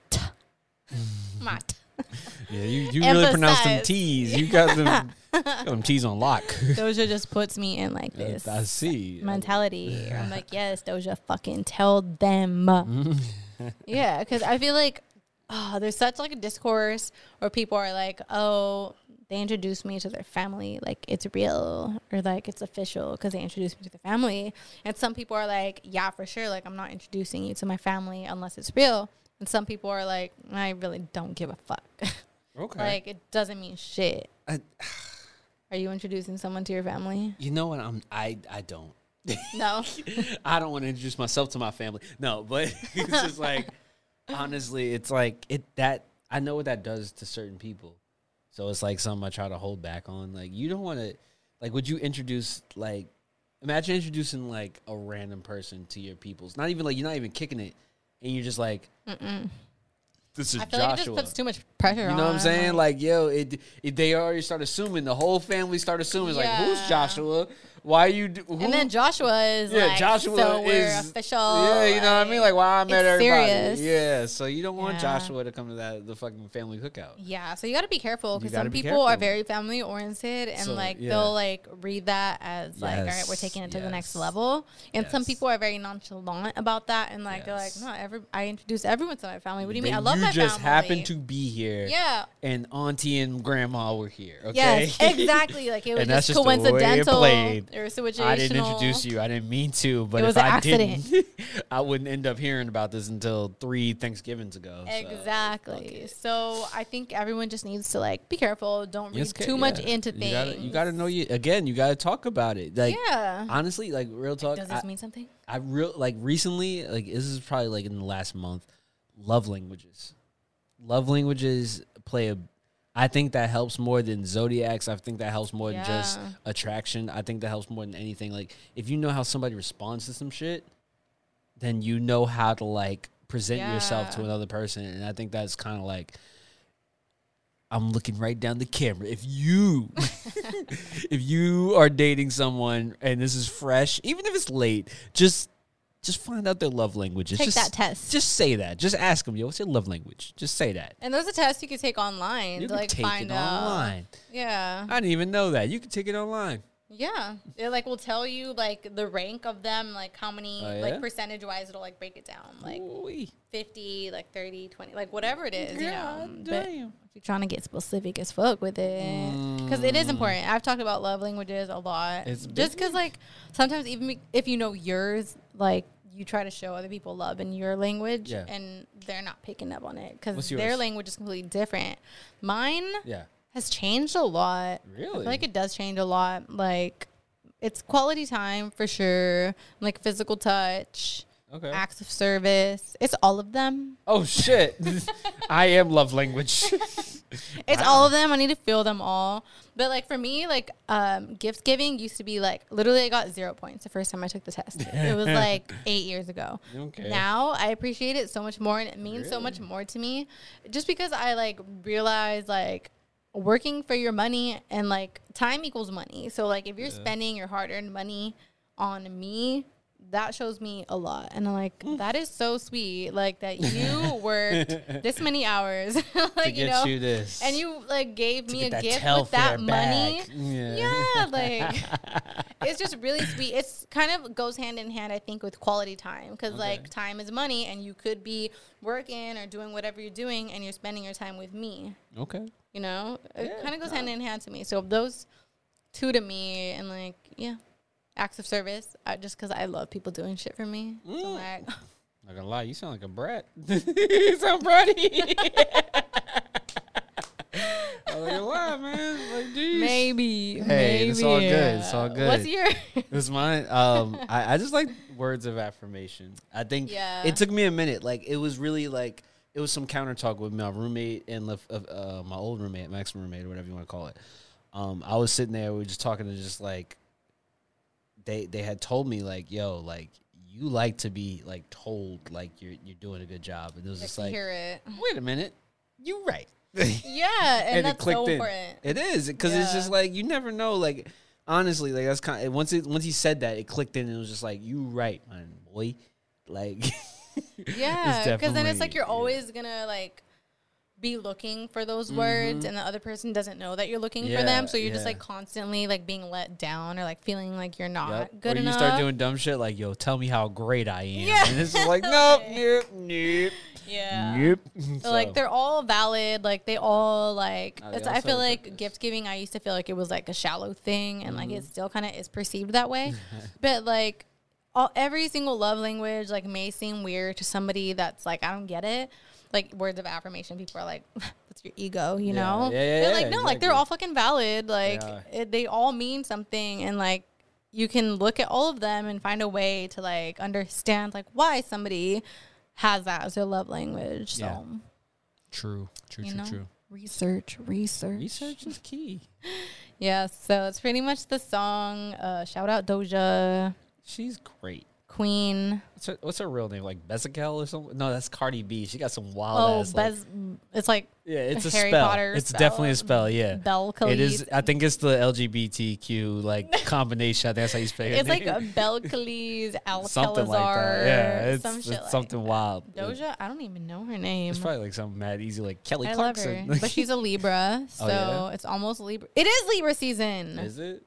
Mat. Yeah, you really pronounce them Emphasize. T's. You got them T's on lock. Doja just puts me in like this I see. mentality. I'm like, yes, Doja, fucking tell them. Yeah, because I feel like there's such like a discourse where people are like, oh, they introduced me to their family, like it's real or like it's official because they introduced me to their family. And some people are like, yeah, for sure, like I'm not introducing you to my family unless it's real. And some people are like, I really don't give a fuck. Okay. Like it doesn't mean shit. Are you introducing someone to your family? You know what? I don't. No. I don't want to introduce myself to my family. No, but it's just like honestly, it's like that I know what that does to certain people. So it's like something I try to hold back on. Like you don't want to like would you introduce like imagine introducing like a random person to your peoples. Not even like you're not even kicking it and you're just like this is I feel Joshua. like it just puts too much pressure on. You know what I'm saying? Like, yo, if they already start assuming, the whole family start assuming, like, who's Joshua? Why are you? Who? And then Joshua is like, Joshua so we're is official. Yeah, you know what I mean? Like, why I met it's everybody. serious. Yeah, so you don't want Yeah. Joshua to come to the fucking family cookout. Yeah, so you got to be careful because gotta some be people are careful. very family oriented and So, like yeah. they'll like read that as like, all right, we're Yes, taking it to the next yes. level. And some Yes. people are very nonchalant about that and like they're like, Yes. no, I introduce everyone to my family. What do you mean? Then I love my family. You just happened to be here. Yeah. And auntie and grandma were here. Okay. Yes, exactly. Like it was And that's just just the way it coincidental played. or situational. I didn't introduce you. I didn't mean to, but It was if an I accident. didn't, I wouldn't end up hearing about this until 3 Thanksgivings ago. So, Exactly. So I think everyone just needs to like be careful. Don't read Yes, too much yeah. into things. You gotta know you gotta talk about it. Like Yeah. honestly, like real talk. Does this mean something? I recently, like this is probably like in the last month, love languages. Love languages play a I think that helps more than zodiacs. I think that helps more than just Yeah. attraction. I think that helps more than anything. Like if you know how somebody responds to some shit, then you know how to like present yourself to Yeah. another person. And I think that's kind of like I'm looking right down the camera. If you if you are dating someone and this is fresh, even if it's late, just find out their love languages. Take just, that test. Just say that. Just ask them, yo, what's your love language? Just say that. And there's a test you can take online You to can like take find it out. online. Yeah. I didn't even know that. You can take it online. Yeah. It like will tell you like the rank of them, like how many Oh, yeah? like percentage wise it'll like break it down. Like Ooh-wee. 50, like 30, 20, like whatever it is, you know. God But damn. if you're trying to get specific as fuck with it, because it is important. I've talked about love languages a lot. It's just because like sometimes even if you know yours, like you try to show other people love in your language Yeah. and they're not picking up on it because What's their yours? language is completely different. Mine Yeah. has changed a lot. I Really? feel like it does change a lot. Like it's quality time for sure. Like physical touch, Okay. acts of service. It's all of them. Oh shit. I am love language. It's all of them. I need to feel them all. But like for me, like gift giving used to be like literally I got 0 points the first time I took the test. It was like 8 years ago. Okay. Now I appreciate it so much more, and it means so much more to me, just because I like realize like working for your money and like time equals money. So like if you're spending your hard-earned money on me, that shows me a lot. And I'm like, that is so sweet. Like that you worked this many hours like, to get you this. And you like gave me a gift tail with that money. Yeah. Like it's just really sweet. It's kind of goes hand in hand, I think, with quality time. Because like time is money, and you could be working or doing whatever you're doing, and you're spending your time with me. Okay. You know? It kind of goes hand in hand to me. So those two to me, and like, yeah. Acts of service, just because I love people doing shit for me. So like, not gonna lie, you sound like a brat. You sound bratty. I'm not gonna lie, man. Like, geez. Maybe. It's all good. It's all good. What's your? It's mine. I just like words of affirmation. I think it took me a minute. Like it was really like it was some counter talk with my roommate and my old roommate, my ex roommate, or whatever you want to call it. I was sitting there. We were just talking to just like. They had told me like, yo, like you like to be like told like you're doing a good job, and it was just like, hear it. Wait a minute, you right? Yeah, and that's so important. It is because it's just like you never know. Like honestly, like that's kind of once he said that, it clicked in, and it was just like you right, man, boy. Like yeah, because then it's like you're always gonna like be looking for those words, and the other person doesn't know that you're looking for them, so you're just like constantly like being let down or like feeling like you're not good enough. Or you start doing dumb shit like, yo, tell me how great I am, and it's like nope. Yeah. So like they're all valid, like they all like I feel like gift giving, I used to feel like it was like a shallow thing, and like it still kind of is perceived that way. But like every single love language like may seem weird to somebody that's like, I don't get it. Like words of affirmation, people are like, that's your ego, you know? They're like, no, like they're all fucking valid. Like they all mean something, and like you can look at all of them and find a way to like understand like why somebody has that as their love language. So true. Research is key. Yeah, so it's pretty much the song. Shout out Doja. She's great. Queen. What's her real name? Like Bezical or something? No, that's Cardi B. She got some wild ass. It's like it's a Harry spell. Potter It's spell. definitely a spell. Yeah, Belcalis. It is. I think it's the LGBTQ like combination. I think that's how you spell it. It's like a Belcalis, Alcalazar. Something like that. Yeah, it's something like wild. Doja, I don't even know her name. It's probably like something mad easy, like Kelly Clarkson. Love her, but she's a Libra, so it's almost Libra. It is Libra season. Is it?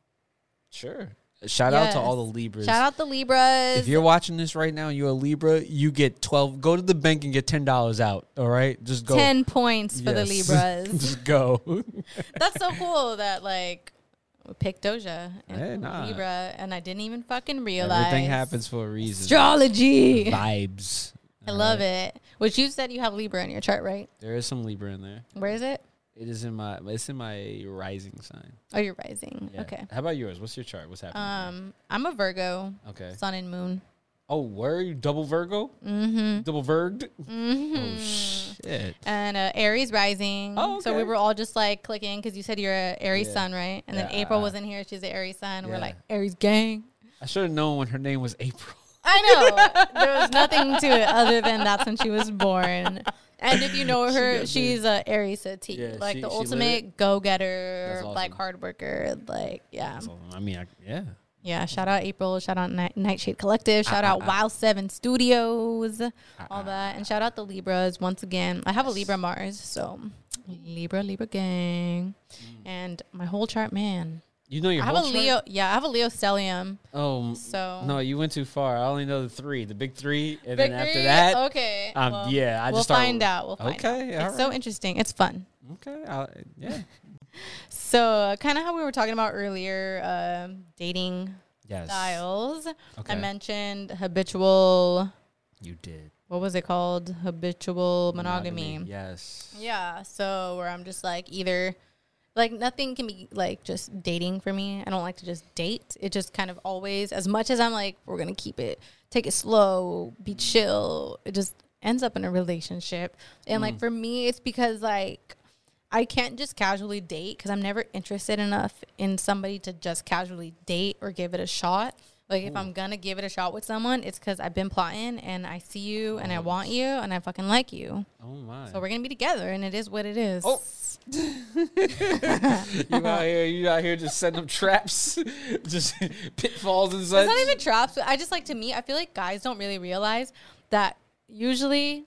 Sure. Shout out to all the Libras. Shout out the Libras. If you're watching this right now and you're a Libra, you get 12. Go to the bank and get $10 out. All right, just go. 10 points for the Libras. Just go. That's so cool that like we picked Doja and Libra, and I didn't even fucking realize. Everything happens for a reason. Astrology vibes. I love it. Which you said you have Libra in your chart, right? There is some Libra in there. Where is it? It's in my rising sign. Oh, you're rising. Yeah. Okay. How about yours? What's your chart? What's happening? I'm a Virgo. Okay. Sun and moon. Oh, were you double Virgo? Mm-hmm. Double Virged? Mm-hmm. Oh, shit. And Aries rising. Oh, okay. So we were all just like clicking because you said you're a Aries sun, right? And then April wasn't here. She's an Aries sun. We're like, Aries gang. I should have known when her name was April. I know. There was nothing to it other than that's when she was born. And if you know her, she's a Aries T, like the ultimate go-getter, awesome. Like hard worker, like Awesome. I mean, yeah. Shout out April. Shout out Nightshade Collective. Shout out Wild 7 Studios. All that, and shout out the Libras once again. I have a Libra Mars, so Libra gang, and my whole chart, man. You know your whole chart? Leo. Yeah, I have a Leo stellium. Oh, so no, you went too far. I only know the three, the big three, and big then after three? that, okay. We'll find out. We'll find out. It's so interesting. It's fun. Okay, yeah. So, kind of how we were talking about earlier, dating styles. Okay. I mentioned habitual. You did. What was it called? Habitual monogamy. Yes. Yeah. So where I'm just like either. Like, nothing can be, like, just dating for me. I don't like to just date. It just kind of always, as much as I'm like, we're going to take it slow, be chill, it just ends up in a relationship. And, like, for me, it's because, like, I can't just casually date because I'm never interested enough in somebody to just casually date or give it a shot. Like, if I'm going to give it a shot with someone, it's because I've been plotting and I see you and I want you and I fucking like you. Oh, my. So we're going to be together and it is what it is. Oh. you out here just setting up traps, just pitfalls and such. It's not even traps, but I just like, to me, I feel like guys don't really realize that usually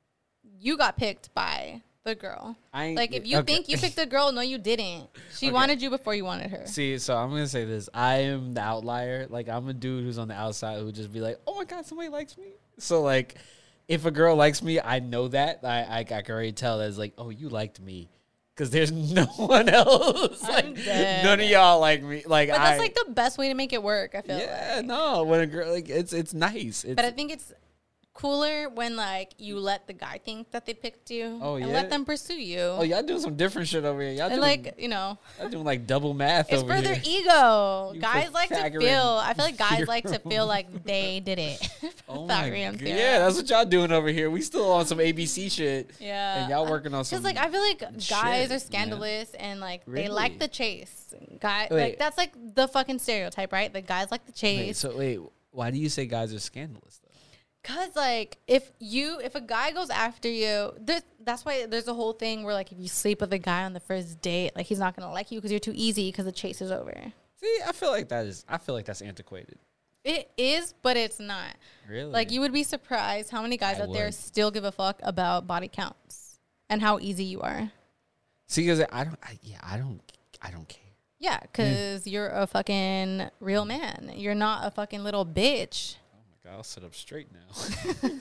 you got picked by the girl. Like, if you think you picked the girl, no, you didn't. She wanted you before you wanted her. See, so I'm gonna say this: I am the outlier. Like, I'm a dude who's on the outside who just be like, "Oh my god, somebody likes me." So like, if a girl likes me, I know that I can already tell that it's like, "Oh, you liked me." Because there's no one else. Like, none of y'all like me. Like, but that's like the best way to make it work, I feel like. Yeah, no. When a girl, like, it's nice. But I think it's cooler when, like, you let the guy think that they picked you and let them pursue you. Oh, y'all doing some different shit over here. Y'all doing, like, you know. Y'all doing, like, double math it's over for here. their ego. You Guys like to feel, I feel like guys like to feel like they did it. Oh my God. Yeah, that's what y'all doing over here. We still on some ABC shit. Yeah. And y'all working on some Because, like, I feel like guys shit, are scandalous and, like, Really? they like the chase. Like, that's, like, the fucking stereotype, right? The guys like the chase. Wait, why do you say guys are scandalous, though? Because, like, if a guy goes after you, that's why there's a whole thing where, like, if you sleep with a guy on the first date, like, he's not going to like you because you're too easy because the chase is over. See, I feel like that's antiquated. It is, but it's not. Really? Like, you would be surprised how many guys out there still give a fuck about body counts and how easy you are. See, because I don't care. Yeah, because you're a fucking real man. You're not a fucking little bitch. I'll sit up straight now.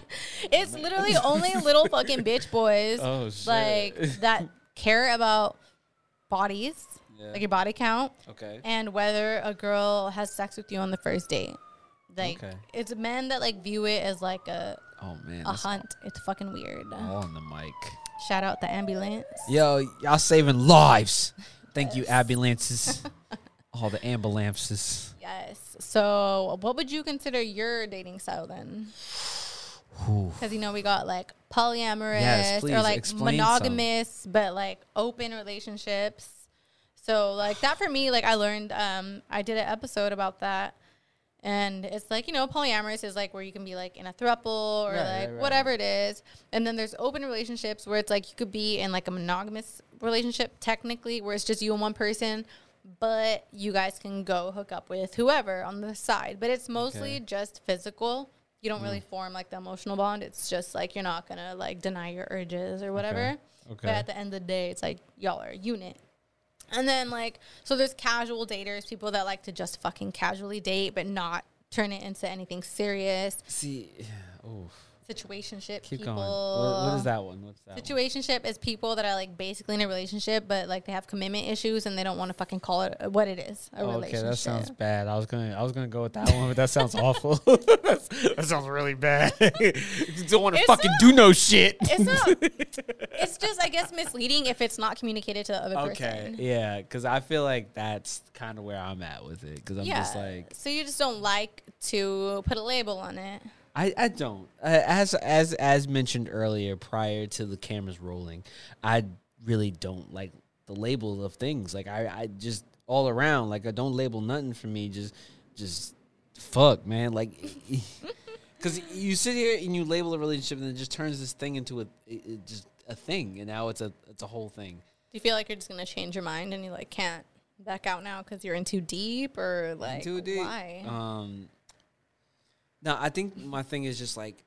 It's literally only little fucking bitch boys like that care about bodies, like your body count, and whether a girl has sex with you on the first date. Like, it's men that, like, view it as like a hunt. It's fucking weird. All on the mic. Shout out the ambulance. Yo, y'all saving lives. Thank you, ambulances. All the ambulances. Yes. So, what would you consider your dating style then? Because, you know, we got, like, polyamorous or, like, monogamous, but, like, open relationships. So, like, that for me, like, I learned, I did an episode about that. And it's like, you know, polyamorous is like where you can be like in a throuple or whatever it is. And then there's open relationships where it's like you could be in like a monogamous relationship technically where it's just you and one person, but you guys can go hook up with whoever on the side. But it's mostly just physical. You don't really form like the emotional bond. It's just like you're not going to like deny your urges or whatever. But at the end of the day, it's like y'all are a unit. And then, like, so there's casual daters, people that like to just fucking casually date, but not turn it into anything serious. See, Situationship Keep people. going. What is that one? What's that Situationship is people that are, like, basically in a relationship, but, like, they have commitment issues and they don't want to fucking call it what it is, a relationship. Okay, that sounds bad. I was gonna go with that one, but that sounds awful. That sounds really bad. You don't want to fucking do no shit. It's not. It's just, I guess, misleading if it's not communicated to the other person. Yeah, because I feel like that's kind of where I'm at with it. Because I'm just like, so you just don't like to put a label on it. I don't. As mentioned earlier, prior to the cameras rolling, I really don't like the label of things. Like I just all around, like I don't label nothing for me. Just fuck, man. Like, because you sit here and you label a relationship, and it just turns this thing into just a thing, and now it's a whole thing. Do you feel like you're just gonna change your mind and you like can't back out now because you're in too deep, or like too deep? Why? No, I think my thing is just like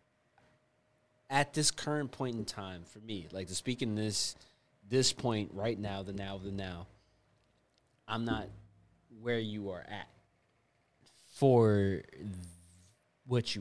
at this current point in time for me, like to speak in this point right now, the now, I'm not where you are at for what you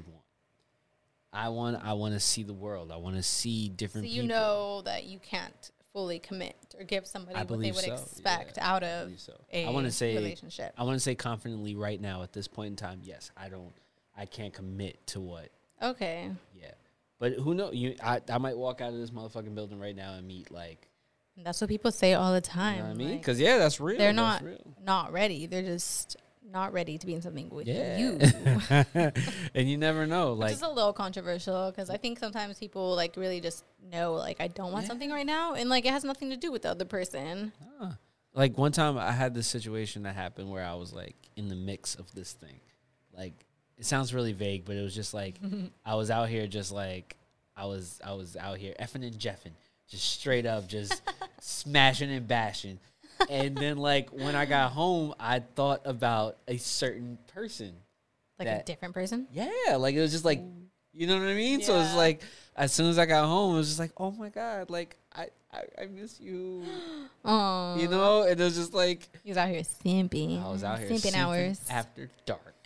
want. I want to see the world. I want to see different people. So you know that you can't fully commit or give somebody what they would expect out of a relationship. I want to say confidently right now at this point in time, yes, I can't commit to what. Okay. Yeah. But who knows? I might walk out of this motherfucking building right now and meet, like... That's what people say all the time. You know what I mean? Because, that's real. They're not ready. They're just not ready to be in something with you. And you never know. Which Like, is a little controversial because I think sometimes people like really just know like I don't want something right now, and like it has nothing to do with the other person. Like one time I had this situation that happened where I was like in the mix of this thing. Like it sounds really vague, but it was just like I was out here just like I was out here effing and jeffing, just straight up just smashing and bashing. And then like when I got home, I thought about a certain person. Like a different person? Yeah, like it was just like, you know what I mean? So it's like as soon as I got home, it was just like, oh my God, like I miss you. Oh, you know, and it was just like he was out here simping. I was out here simping hours after dark.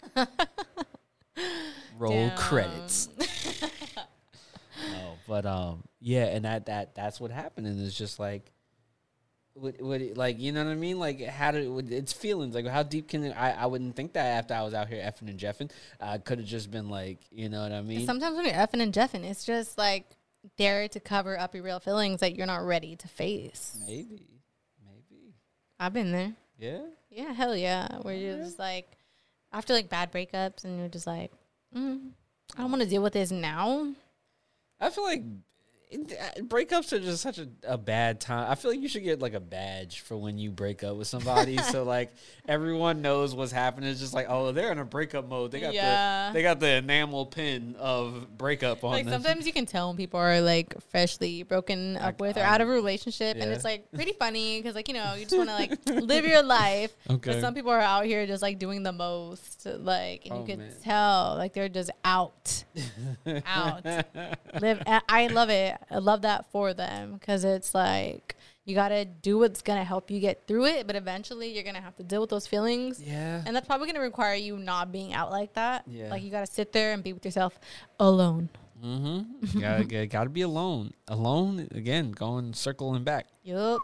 Roll credits. No, but yeah, and that's what happened, and it's just like, like you know what I mean? Like how did it's feelings? Like how deep can I wouldn't think that after I was out here effing and jeffing, I could have just been like, you know what I mean? Sometimes when you're effing and jeffing, it's just like there to cover up your real feelings that you're not ready to face. Maybe. I've been there. Yeah, hell yeah. Where you're just like after like bad breakups, and you're just like, I don't want to deal with this now. I feel like breakups are just such a bad time. I feel like you should get like a badge for when you break up with somebody, so like everyone knows what's happening. It's just like, oh, they're in a breakup mode. They got the enamel pin of breakup on like them. sometimes you can tell when people are like freshly broken up with or out of a relationship, and it's like pretty funny because like, you know, you just want to like live your life. Okay. But some people are out here just like doing the most, like, and you can tell like they're just out. I love it. I love that for them because it's like you got to do what's going to help you get through it, but eventually you're going to have to deal with those feelings. Yeah. And that's probably going to require you not being out like that. Yeah. Like you got to sit there and be with yourself alone. Mm-hmm. Gotta be alone. Alone, again, going circling back. Yup.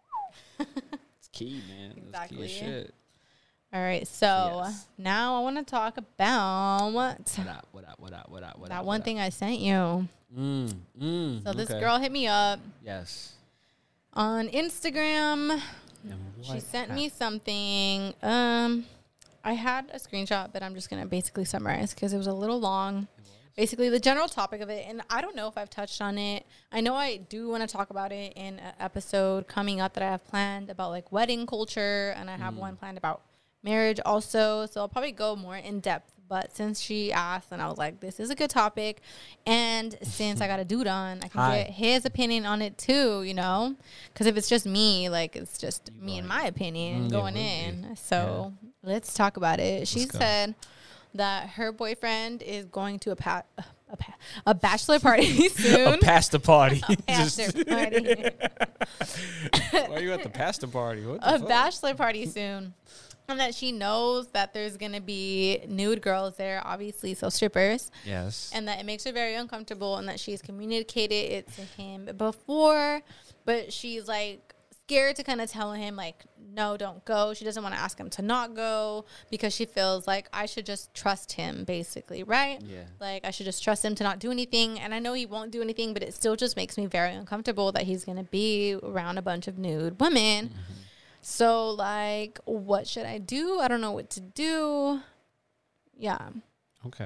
It's key, man. Exactly. That's key as shit. All right, so now I want to talk about that one thing I sent you. So this girl hit me up. Yes. On Instagram. She sent me something. I had a screenshot, but I'm just going to basically summarize because it was a little long. Basically, the general topic of it, and I don't know if I've touched on it. I know I do want to talk about it in an episode coming up that I have planned about like wedding culture, and I have one planned about marriage also, so I'll probably go more in depth. But since she asked, and I was like, this is a good topic, and since I got a dude on, I can get his opinion on it too, you know, because if it's just me, like it's just me and my opinion going in. So let's talk about it. She said that her boyfriend is going to a bachelor party soon. A pasta party. A pasta party. Why are you at the pasta party? What the fuck? Bachelor party soon. And that she knows that there's going to be nude girls there, obviously, so strippers. Yes. And that it makes her very uncomfortable, and that she's communicated it to him before, but she's like scared to kind of tell him like, no, don't go. She doesn't want to ask him to not go because she feels like I should just trust him, basically, right? Yeah. Like I should just trust him to not do anything. And I know he won't do anything, but it still just makes me very uncomfortable that he's going to be around a bunch of nude women. Mm-hmm. So, like, what should I do? I don't know what to do. Yeah. Okay.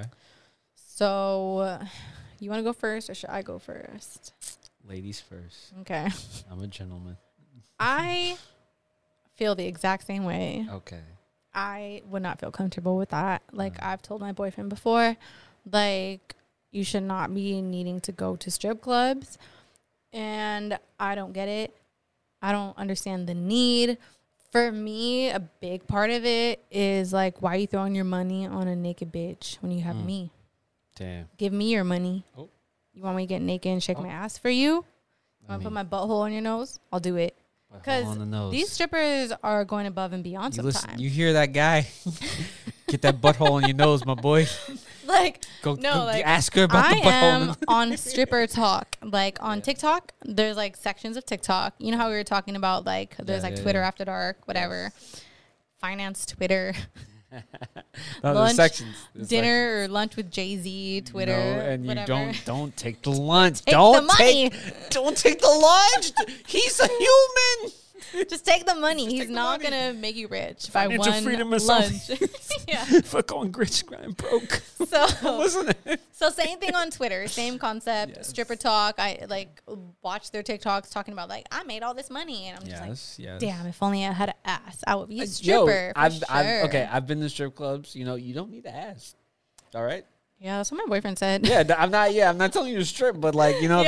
So, you want to go first or should I go first? Ladies first. Okay. I'm a gentleman. I feel the exact same way. Okay. I would not feel comfortable with that. Like, I've told my boyfriend before, like, you should not be needing to go to strip clubs. And I don't get it. I don't understand the need. For me, a big part of it is like, why are you throwing your money on a naked bitch when you have me? Damn. Give me your money. Oh. You want me to get naked and shake my ass for you? Want to put my butthole on your nose? I'll do it. Because these strippers are going above and beyond sometimes. You hear that guy? Get that butthole on your nose, my boy. Like, go like, ask her about the butthole. I am on stripper talk. Like, on TikTok, there's, like, sections of TikTok. You know how we were talking about, like, there's, Twitter After Dark, whatever. Yes. Finance Twitter. Lunch, sections. Dinner or lunch with Jay-Z, Twitter, and whatever. You don't take the lunch. Don't take the lunch. He's a human. Just take the money. He's not gonna make you rich by Financial one freedom or lunch. Yeah. Fuck on rich, I'm broke. So Wasn't it? So same thing on Twitter, same concept. Stripper talk. I like watch their TikToks talking about like I made all this money, and I'm just like, damn, if only I had an ass, I would be a stripper. I've been to strip clubs. You know, you don't need to ask. All right. Yeah, that's what my boyfriend said. Yeah, I'm not telling you to strip, but like you know,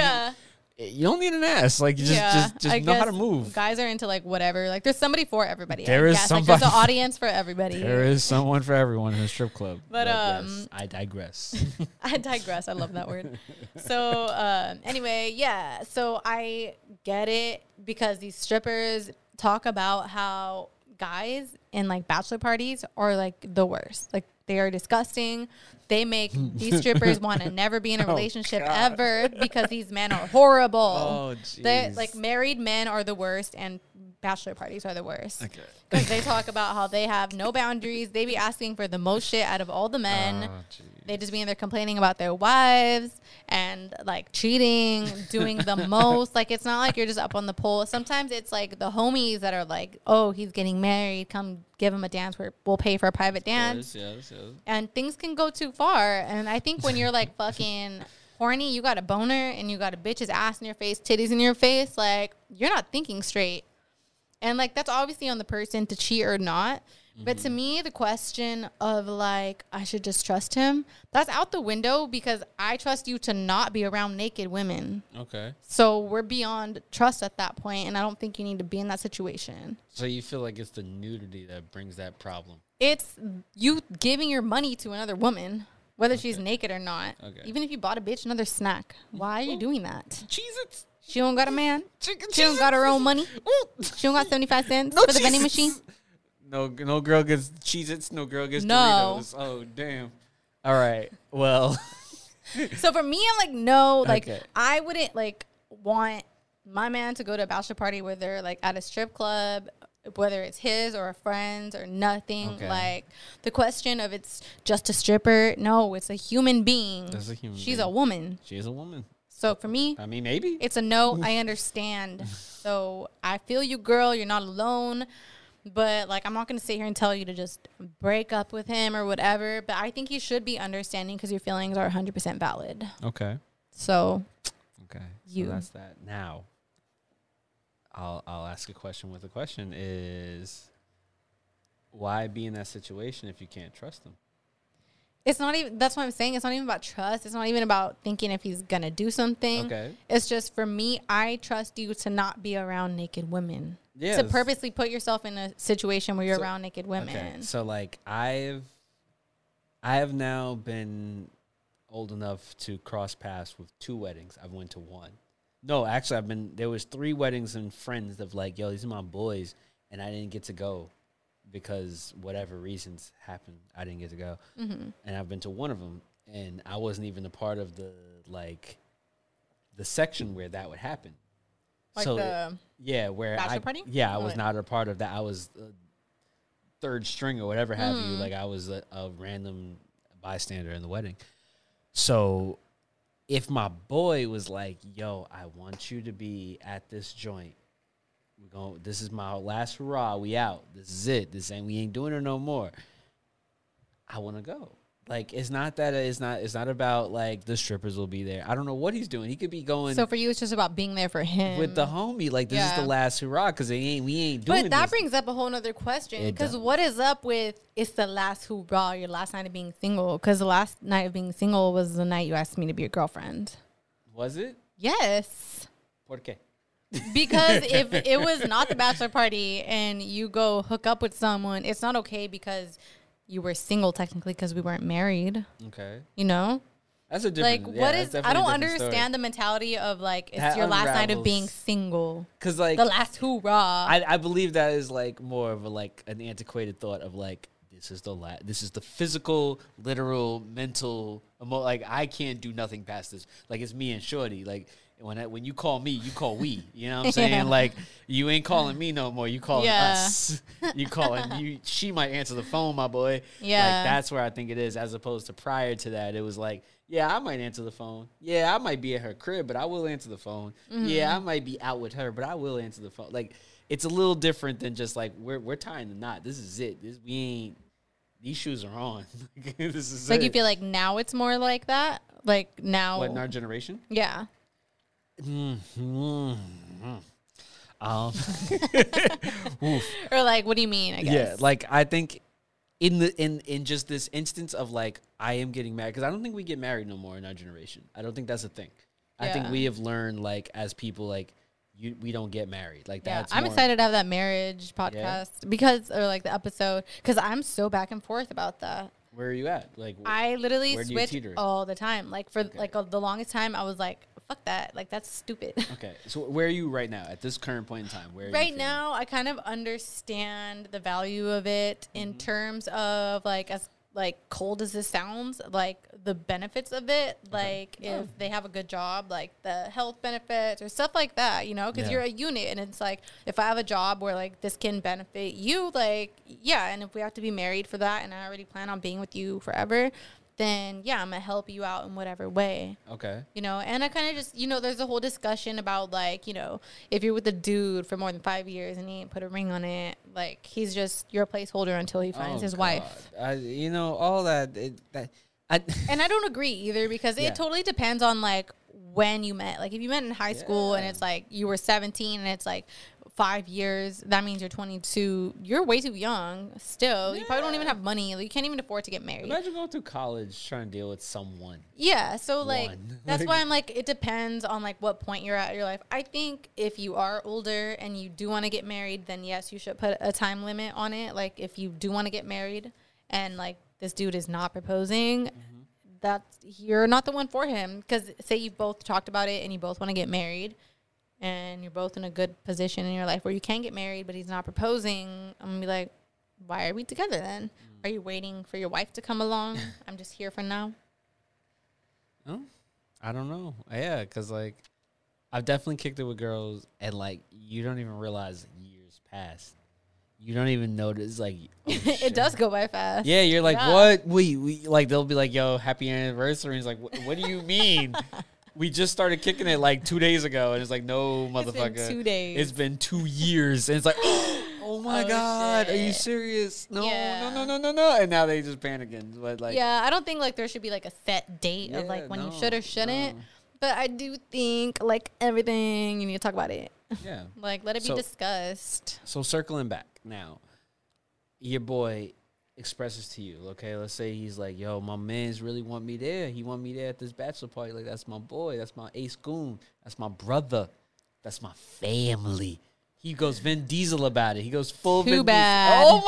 you don't need an ass. Like you just know how to move. Guys are into like whatever. Like there's somebody for everybody. There is somebody. Like, there's an audience for everybody. There is someone for everyone in a strip club. But yes, I digress. I digress. I love that word. So anyway, yeah. So I get it because these strippers talk about how guys in like bachelor parties are like the worst. Like they are disgusting. They make these strippers want to never be in a relationship ever because these men are horrible. Oh, jeez. Like married men are the worst and bachelor parties are the worst. Okay. Because they talk about how they have no boundaries. They be asking for the most shit out of all the men. Oh, they just be in there complaining about their wives and like cheating, doing the most. Like it's not like you're just up on the pole. Sometimes it's like the homies that are like, oh, he's getting married. Come give him a dance. We'll pay for a private dance. Yes. And things can go too far. And I think when you're like fucking horny, you got a boner and you got a bitch's ass in your face, titties in your face, like you're not thinking straight. And like that's obviously on the person to cheat or not. But to me, the question of like, I should just trust him, that's out the window because I trust you to not be around naked women. Okay. So we're beyond trust at that point, and I don't think you need to be in that situation. So you feel like it's the nudity that brings that problem? It's you giving your money to another woman, whether she's naked or not. Okay. Even if you bought a bitch another snack, why are you doing that? Cheez-Its. She don't got a man. She don't got her own money. She don't got 75 cents for the vending machine. No girl gets Cheez-Its. No girl gets Doritos. Oh, damn. All right. Well. So for me, I'm like, no. Like, I wouldn't, like, want my man to go to a bachelor party where they're, like, at a strip club, whether it's his or a friend's or nothing. Okay. Like, the question of it's just a stripper. No, it's a human being. That's a human She's being. A woman. She is a woman. So for me, I mean, maybe. It's a no. I understand. So I feel you, girl. You're not alone. But, like, I'm not going to sit here and tell you to just break up with him or whatever. But I think you should be understanding because your feelings are 100% valid. Okay. So, so that's that. Now, I'll ask a question with a question is, why be in that situation if you can't trust him? It's not even, that's what I'm saying. It's not even about trust. It's not even about thinking if he's going to do something. Okay. It's just, for me, I trust you to not be around naked women. Yes. To purposely put yourself in a situation where you're around naked women. Okay. So, like, I have now been old enough to cross paths with 2 weddings. I've went to 1. No, actually, there was 3 weddings and friends of like, yo, these are my boys, and I didn't get to go because whatever reasons happened, I didn't get to go. Mm-hmm. And I've been to 1 of them, and I wasn't even a part of the section where that would happen. Like so where bachelor party? Yeah, I was not a part of that. I was third string or whatever have you. Like I was a random bystander in the wedding. So if my boy was like, yo, I want you to be at this joint. This is my last hurrah. We out. This is it. We ain't doing it no more. I want to go. Like, it's not about like the strippers will be there. I don't know what he's doing. He could be going. So for you, it's just about being there for him with the homie. Like, this is the last hurrah because we ain't doing. But that brings up a whole nother question. Because what is up with it's the last hurrah, your last night of being single? Because the last night of being single was the night you asked me to be your girlfriend. Was it? Yes. ¿Por qué? Because if it was not the bachelor party and you go hook up with someone, it's not okay because you were single technically because we weren't married. Okay. You know? That's a different... Like, what is... I don't understand the mentality of, like, it's your last night of being single. Because, like... The last hoorah. I believe that is, like, more of a, like, an antiquated thought of, like, this is the physical, literal, mental... like, I can't do nothing past this. Like, it's me and Shorty. Like... When you call me, you call we. You know what I'm saying? Yeah. Like, you ain't calling me no more. You calling us. You calling you. She might answer the phone, my boy. Yeah. Like, that's where I think it is, as opposed to prior to that. It was like, yeah, I might answer the phone. Yeah, I might be at her crib, but I will answer the phone. Mm-hmm. Yeah, I might be out with her, but I will answer the phone. Like, it's a little different than just like we're tying the knot. This is it. These shoes are on. This is like it. you feel like now it's more like that. Like now, What, in our generation? Yeah. Or like, what do you mean? I guess. Yeah, like I think in just this instance of like I am getting married, because I don't think we get married no more in our generation. I don't think that's a thing. I think we have learned like as people like we don't get married like that. I'm excited to have that marriage podcast because or like the episode because I'm so back and forth about that. Where are you at? Like I literally switch all the time. Like for the longest time, I was like, "Fuck that! Like that's stupid." Okay, so where are you right now at this current point in time? Where right now, I kind of understand the value of it in terms of like as like cold as this sounds, like the benefits of it. Like if they have a good job, like the health benefits or stuff like that, you know, because you're a unit, and it's like if I have a job where like this can benefit you, like and if we have to be married for that, and I already plan on being with you forever, then I'm gonna help you out in whatever way. Okay. You know, and I kind of just, there's a whole discussion about like, if you're with a dude for more than 5 years and he ain't put a ring on it, like he's just your placeholder until he finds his wife. All that. And I don't agree either because it totally depends on like when you met. Like if you met in high school and it's like you were 17 and it's like 5 years, that means you're 22. You're way too young still. You probably don't even have money. Like, you can't even afford to get married. Imagine going through college trying to deal with someone. Yeah, so like that's why I'm like it depends on like what point you're at in your life. I think if you are older and you do want to get married, then yes, you should put a time limit on it. Like if you do want to get married and like this dude is not proposing, that's you're not the one for him. Because say you both talked about it and you both want to get married and you're both in a good position in your life where you can get married, but he's not proposing, I'm going to be like, why are we together then? Are you waiting for your wife to come along? I'm just here for now. Oh, I don't know. Yeah, because, like, I've definitely kicked it with girls, and, like, you don't even realize years pass. You don't even notice, like, it does go by fast. Yeah, you're like, what? We like, they'll be like, yo, happy anniversary. And he's like, what do you mean? We just started kicking it like 2 days ago. And it's like, no, motherfucker. It's been 2 days. It's been 2 years. And it's like, oh my God, shit. Are you serious? No, Yeah. no. And now they just panicking. But like, yeah, I don't think like there should be like a set date of like when you should or shouldn't. But I do think like everything, you need to talk about it. Yeah. Like let it be discussed. So circling back now, your boy expresses to you, okay? Let's say he's like, yo, my mans really want me there. He want me there at this bachelor party. Like, that's my boy. That's my ace goon. That's my brother. That's my family. He goes Vin Diesel about it. He goes full Too Vin bad. Diesel. Oh,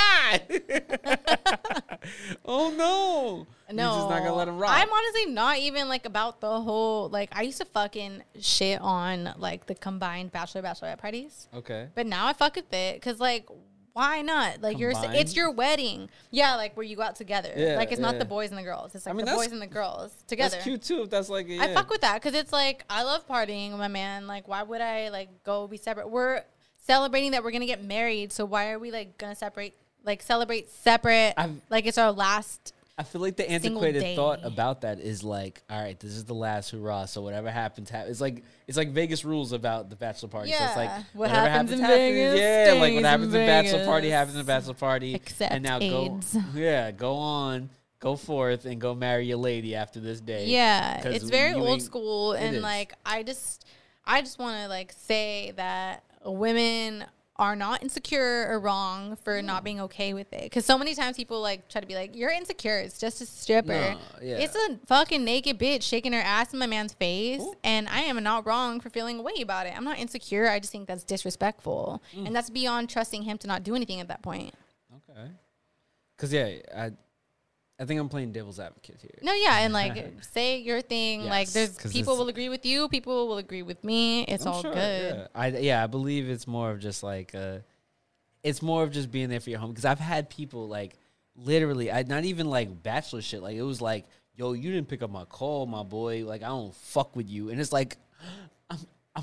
my God. Oh, no. No. You're just not going to let him rock. I'm honestly not even like about the whole, like I used to fucking shit on like the combined bachelorette parties. Okay. But now I fuck with it because like, why not? Like Combined? it's your wedding. Yeah, like where you go out together. Yeah, like it's not yeah. the boys and the girls. It's like I mean, the boys and the girls together. That's cute, too, if that's like I fuck with that because it's like I love partying with my man. Like why would I like go be separate? We're celebrating that we're gonna get married. So why are we like gonna celebrate separate? Like it's our last. I feel like the antiquated thought about that is like, all right, this is the last hurrah. So whatever happens, it's like Vegas rules about the bachelor party. Yeah. So it's like What whatever happens in happens. Vegas Yeah, like what stays happens in in bachelor Vegas. party happens in bachelor party. Except and now AIDS. go forth and go marry your lady after this day. Yeah, 'Cause it's very you old ain't- school, it and is. like I just want to like say that women are not insecure or wrong for not being okay with it. Because so many times people like try to be like, you're insecure. It's just a stripper. No, yeah. It's a fucking naked bitch shaking her ass in my man's face. And I am not wrong for feeling a way about it. I'm not insecure. I just think that's disrespectful. And that's beyond trusting him to not do anything at that point. Okay. Because, yeah, I think I'm playing devil's advocate here. No, yeah, and like say your thing. Yes, like there's 'cause people it's- will agree with you, people will agree with me. It's I'm all sure, good. Yeah. I believe it's more of just like it's more of just being there for your home, because I've had people like literally, not even like bachelor shit, like it was like, yo, you didn't pick up my call, my boy, like I don't fuck with you, and it's like, I'm sorry.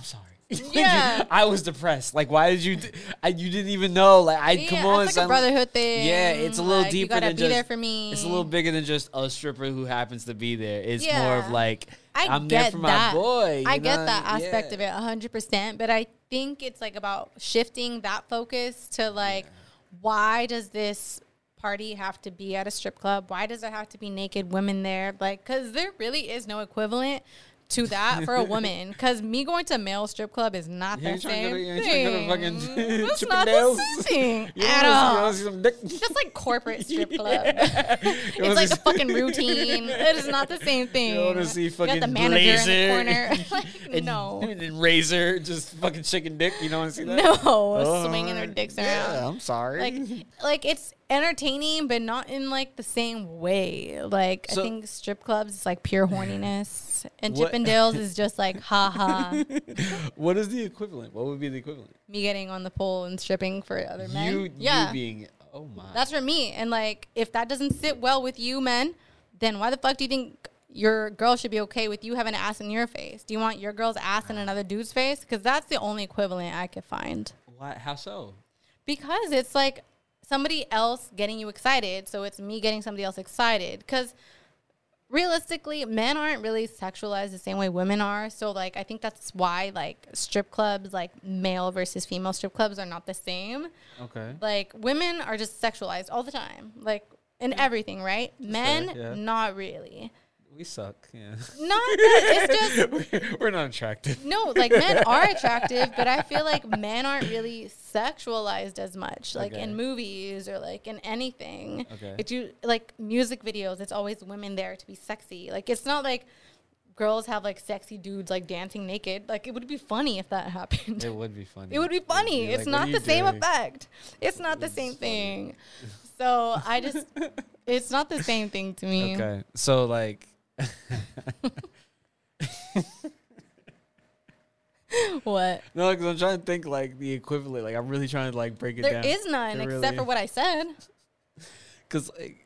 Yeah. I was depressed. Like, why did you? You didn't even know. Like, come on, it's like a brotherhood thing. Yeah, it's a little like, deeper you gotta than be just. there for me. It's a little bigger than just a stripper who happens to be there. It's more of like I'm get there for that. my boy. I get that aspect of it 100%, but I think it's like about shifting that focus to like, why does this party have to be at a strip club? Why does there have to be naked women there? Like, because there really is no equivalent to that for a woman. Because me going to a male strip club is not the same thing. It's not the same thing at all. Just like corporate strip club. It's like a fucking routine. It is not the same thing. You want to see fucking you got the manager in the corner. Like, no. And Razor just fucking shaking dick. You don't want to see that? No. Swinging their dicks around. Yeah, I'm sorry. Like it's entertaining, but not in like the same way. Like I think strip clubs is like pure horniness. And Chippendales is just like, ha. What is the equivalent? What would be the equivalent? Me getting on the pole and stripping for other men. You being, oh my. That's for me. And like, if that doesn't sit well with you men, then why the fuck do you think your girl should be okay with you having an ass in your face? Do you want your girl's ass in another dude's face? Because that's the only equivalent I could find. Why? How so? Because it's like somebody else getting you excited. So it's me getting somebody else excited. Because realistically, men aren't really sexualized the same way women are. So, like, I think that's why, like, strip clubs, like, male versus female strip clubs are not the same. Okay. Like, women are just sexualized all the time. Like, in everything, right? Men, not really. We suck, yeah. Not that. It's just... We're not attractive. No, like, men are attractive, but I feel like men aren't really sexualized as much. Like, in movies or, like, in anything. Okay. If you, like, music videos, it's always women there to be sexy. Like, it's not like girls have, like, sexy dudes, like, dancing naked. Like, it would be funny if that happened. It would be funny. It would be funny. Like, it's not the same effect. It's not the same thing. So, I just... It's not the same thing to me. Okay. So, like... What? No, because I'm trying to think like the equivalent. Like I'm really trying to like break it down. There is none except for what I said. Because like,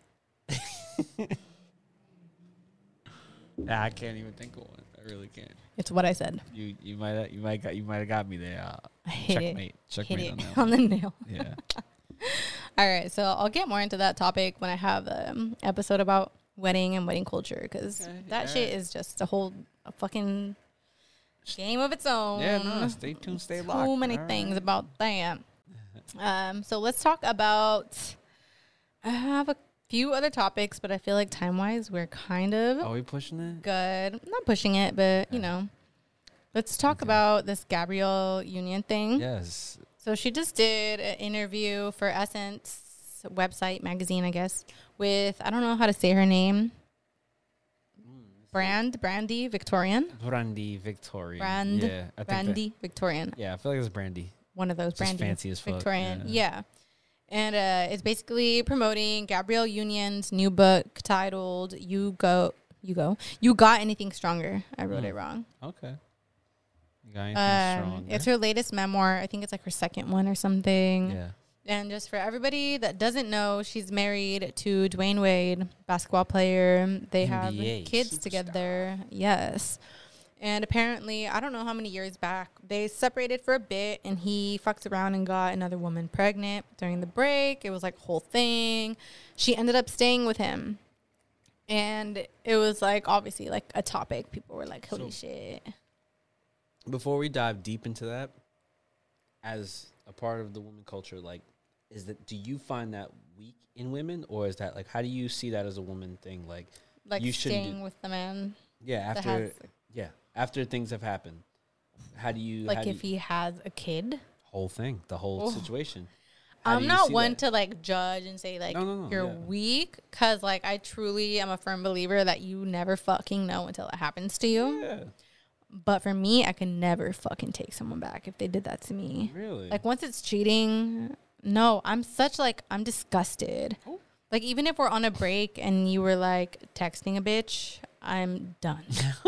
I can't even think of one. I really can't. It's what I said. You might have got me there. Checkmate Checkmate on the nail. Yeah. All right, so I'll get more into that topic when I have an episode about wedding and wedding culture, because that shit is just a fucking game of its own. Yeah, no, stay tuned, stay locked. Too many things about that. So let's talk about, I have a few other topics, but I feel like time-wise, we're kind of... Are we pushing it? Good. Not pushing it, but, you know. Let's talk about this Gabrielle Union thing. Yes. So she just did an interview for Essence magazine, I guess, with, I don't know how to say her name. Brandy Victorian. Brandy Victorian. Brandy Victorian. Yeah, I feel like it's Brandy. One of those Brandy fancy as fuck. Victorian. Yeah. And it's basically promoting Gabrielle Union's new book titled You Got Anything Stronger. I wrote it wrong. Okay. You got anything stronger? It's her latest memoir. I think it's like her second one or something. Yeah. And just for everybody that doesn't know, she's married to Dwayne Wade, basketball player. They have kids together. Yes. And apparently, I don't know how many years back, they separated for a bit, and he fucked around and got another woman pregnant during the break. It was like a whole thing. She ended up staying with him. And it was like, obviously, like a topic. People were like, holy shit. Before we dive deep into that, as a part of the woman culture, like, do you find that weak in women, or is that like, how do you see that as a woman thing? Like you staying with the man. Yeah, after things have happened, how do you if he has a kid? The whole situation. I'm not one to like judge and say like you're weak, because like I truly am a firm believer that you never fucking know until it happens to you. Yeah. But for me, I can never fucking take someone back if they did that to me. Really? Like once it's cheating, no, I'm disgusted. Oh. Like even if we're on a break and you were like texting a bitch, I'm done.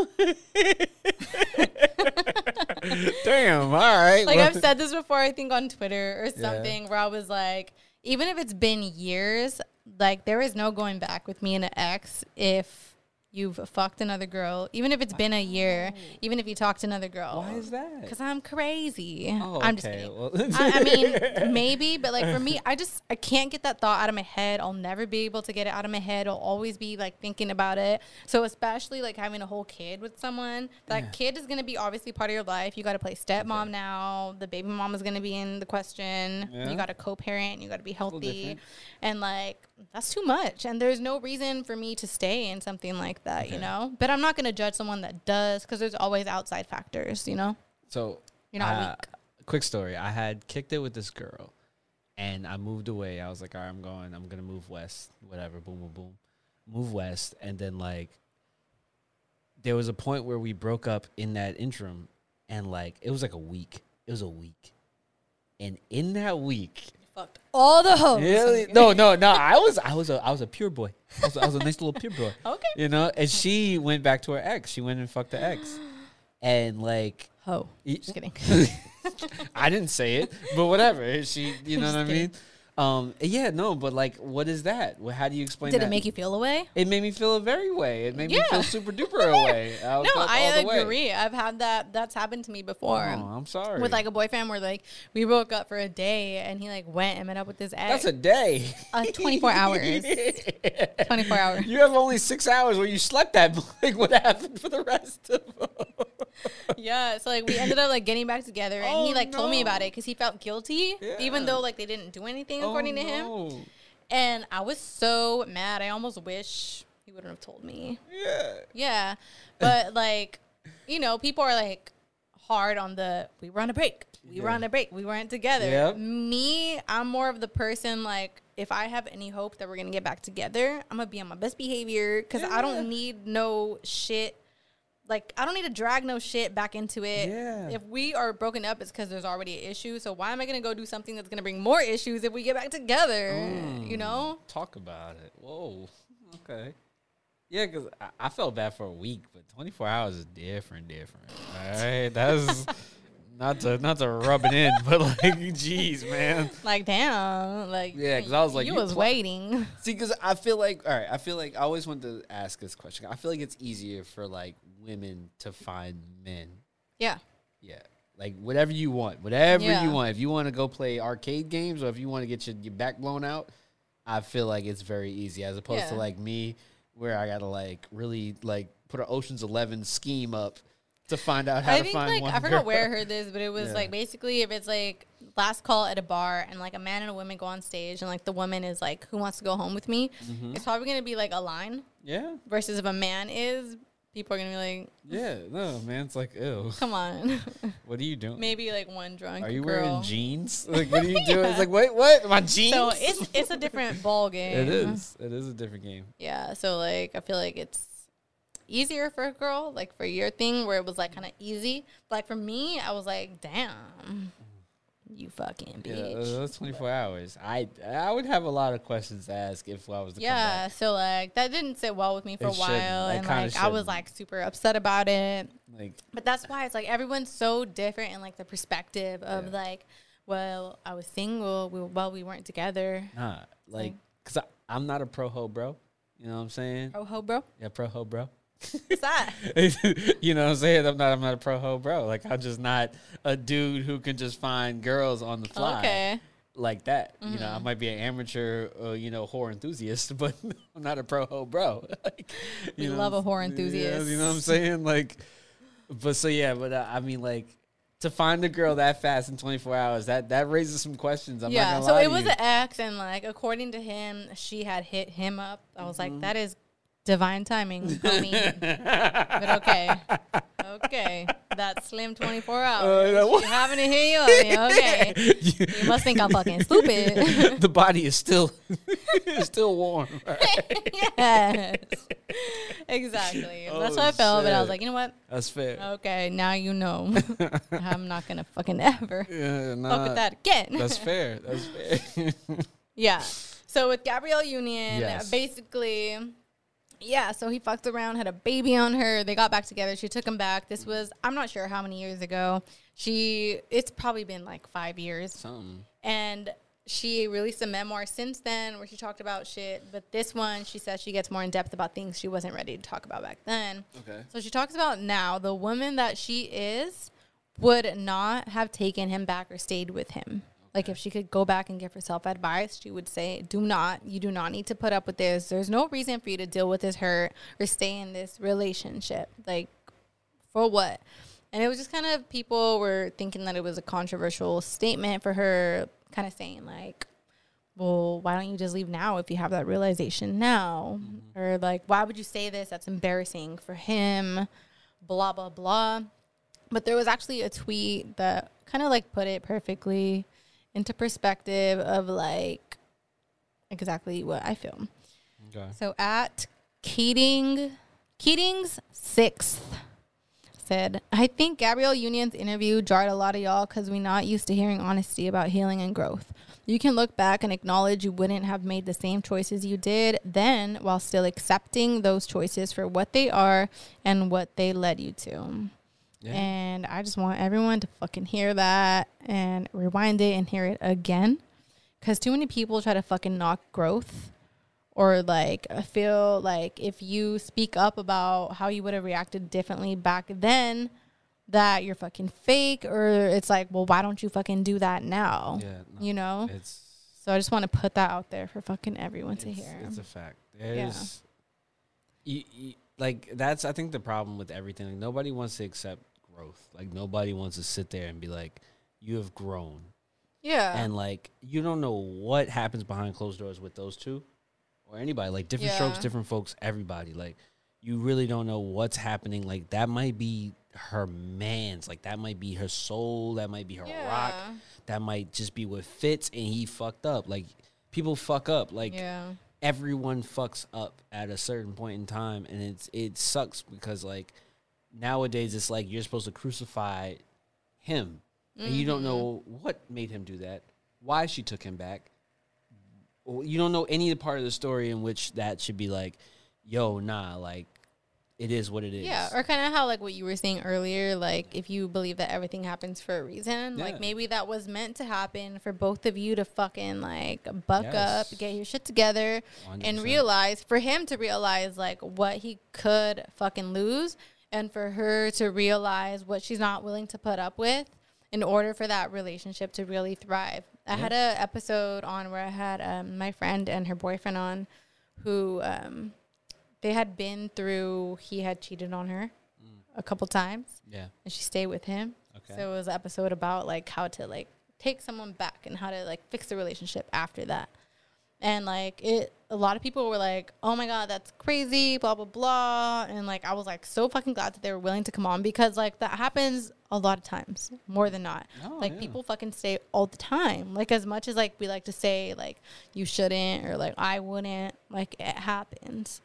Damn, all right. Like I've said this before, I think on Twitter or something, where I was like, even if it's been years, like there is no going back with me and an ex if you've fucked another girl, even if it's been a year, even if you talked to another girl. Why is that? Because I'm crazy. Oh, I'm just okay. kidding. Well, I mean, maybe, but like for me, I can't get that thought out of my head. I'll never be able to get it out of my head. I'll always be like thinking about it. So especially like having a whole kid with someone, that kid is going to be obviously part of your life. You got to play stepmom now. The baby mom is going to be in the question. You got to co-parent. You got to be healthy. And like, that's too much. And there's no reason for me to stay in something like that, you know? But I'm not going to judge someone that does, because there's always outside factors, you know? So, you're not weak. Quick story. I had kicked it with this girl, and I moved away. I was like, all right, I'm going to move west, whatever, boom, boom, boom. Move west, and then, like, there was a point where we broke up in that interim, and, like, it was like a week. It was a week. And in that week... Fucked all the hoes. Really? No. I was a pure boy. I was a nice little pure boy. Okay. You know, and she went back to her ex. She went and fucked the ex, and like, just kidding. I didn't say it, but whatever. She, you know what I mean? Yeah, no, but like, what is that? How do you explain that? Did it make you feel a way? It made me feel a very way. It made me feel super duper a way. I agree. I've had that. That's happened to me before. Oh, I'm sorry. With like a boyfriend where like we broke up for a day and he like went and met up with his ex. That's a day. 24 hours. 24 hours. You have only 6 hours where you slept that. Like, what happened for the rest of them? Yeah, so like we ended up like getting back together, and he like told me about it because he felt guilty, even though like they didn't do anything according to him. And I was so mad. I almost wish he wouldn't have told me. Yeah, but like, you know, people are like hard on we were on a break. We weren't together. Yep. Me, I'm more of the person like, if I have any hope that we're gonna get back together, I'm gonna be on my best behavior because I don't need no shit. Like, I don't need to drag no shit back into it. Yeah. If we are broken up, it's because there's already an issue. So why am I going to go do something that's going to bring more issues if we get back together? You know? Talk about it. Whoa. Okay. Yeah, because I felt bad for a week, but 24 hours is different. All right? That's not to rub it in, but like, geez, man. Like, damn. Like, yeah, because I was like, you was waiting. See, because I feel like, all right, I always wanted to ask this question. I feel like it's easier for like women to find men. Yeah. Yeah. Like, whatever you want. You want. If you want to go play arcade games or if you want to get your back blown out, I feel like it's very easy as opposed to like me where I got to like really like put an Ocean's 11 scheme up to find out how to find like, one I forgot girl. where I heard this, but it was like basically if it's like last call at a bar and like a man and a woman go on stage and like the woman is like, who wants to go home with me? It's probably going to be like a line. Yeah. Versus if a man is, people are going to be like, yeah, no, man, it's like, ew. Come on. What are you doing? Maybe like one drunk Are you girl. wearing jeans? Like, what are you doing? It's like, wait, what? My jeans? So it's a different ball game. It is. It is a different game. Yeah. So like, I feel like it's easier for a girl, like for your thing where it was like kind of easy. But like for me, I was like, damn, you fucking bitch. Yeah, that's 24 hours. I would have a lot of questions to ask if I was to come back. So like that didn't sit well with me for a while, and like I was like super upset about it. Like, but that's why it's like everyone's so different in like the perspective of like, well, I was single while we weren't together. Nah, like, cause I'm not a pro ho bro. You know what I'm saying? Pro ho bro. Yeah, pro ho bro. What's that? You know what I'm saying? I'm not a pro ho bro. Like, I'm just not a dude who can just find girls on the fly like that. You know, I might be an amateur, whore enthusiast, but I'm not a pro ho bro. Like, we love a whore enthusiast. You know what I'm saying? Like, but I mean, like, to find a girl that fast in 24 hours, that raises some questions. I'm not gonna lie so it to was you. an ex, and like according to him, she had hit him up. I was like, that is divine timing, homie. But okay, that slim 24 hours. You having to hit you up, okay? You must think I'm fucking stupid. The body is still warm. Right? Yes, exactly. That's how I felt. But I was like, you know what? That's fair. Okay, now you know. I'm not gonna fucking ever fuck with that again. That's fair. That's fair. Yeah. So with Gabrielle Union, basically. Yeah, so he fucked around, had a baby on her. They got back together. She took him back. This was, I'm not sure how many years ago. It's probably been like 5 years. Something. And she released a memoir since then where she talked about shit. But this one, she says she gets more in depth about things she wasn't ready to talk about back then. Okay. So she talks about now the woman that she is would not have taken him back or stayed with him. Like, if she could go back and give herself advice, she would say, you do not need to put up with this. There's no reason for you to deal with this hurt or stay in this relationship. Like, for what? And it was just kind of, people were thinking that it was a controversial statement for her, kind of saying, like, well, why don't you just leave now if you have that realization now? Mm-hmm. Or, like, why would you say this? That's embarrassing for him, blah, blah, blah. But there was actually a tweet that kind of, like, put it perfectly into perspective of, like, exactly what I feel. Okay. So at Keating's 6th said, I think Gabrielle Union's interview jarred a lot of y'all because we're not used to hearing honesty about healing and growth. You can look back and acknowledge you wouldn't have made the same choices you did then while still accepting those choices for what they are and what they led you to. Yeah. And I just want everyone to fucking hear that and rewind it and hear it again. Because too many people try to fucking knock growth. Or, like, I feel like if you speak up about how you would have reacted differently back then, that you're fucking fake. Or it's like, well, why don't you fucking do that now? Yeah, no, you know? So I just want to put that out there for fucking everyone to hear. It's a fact. There's... Yeah. Like, that's, I think, the problem with everything. Like, nobody wants to accept growth. Like, nobody wants to sit there and be like, you have grown. Yeah. And, like, you don't know what happens behind closed doors with those two or anybody. Like, different strokes, different folks, everybody. Like, you really don't know what's happening. Like, that might be her man's. Like, that might be her soul. That might be her rock. That might just be what fits, and he fucked up. Like, people fuck up. Like, everyone fucks up at a certain point in time, and it sucks because, like, nowadays it's like you're supposed to crucify him, and you don't know what made him do that, why she took him back. You don't know any part of the story in which that should be like, yo, nah, like, it is what it is. Yeah, or kind of how, like, what you were saying earlier, like, if you believe that everything happens for a reason, like, maybe that was meant to happen for both of you to fucking, like, buck up, get your shit together, 100%. And realize, for him to realize, like, what he could fucking lose, and for her to realize what she's not willing to put up with in order for that relationship to really thrive. I had an episode on where I had my friend and her boyfriend on who... they had been through, he had cheated on her a couple times. Yeah. And she stayed with him. Okay. So it was an episode about, like, how to, like, take someone back and how to, like, fix the relationship after that. And, like, a lot of people were like, oh, my God, that's crazy, blah, blah, blah. And, like, I was, like, so fucking glad that they were willing to come on because, like, that happens a lot of times, more than not. Oh, like, people fucking stay all the time. Like, as much as, like, we like to say, like, you shouldn't or, like, I wouldn't, like, it happens.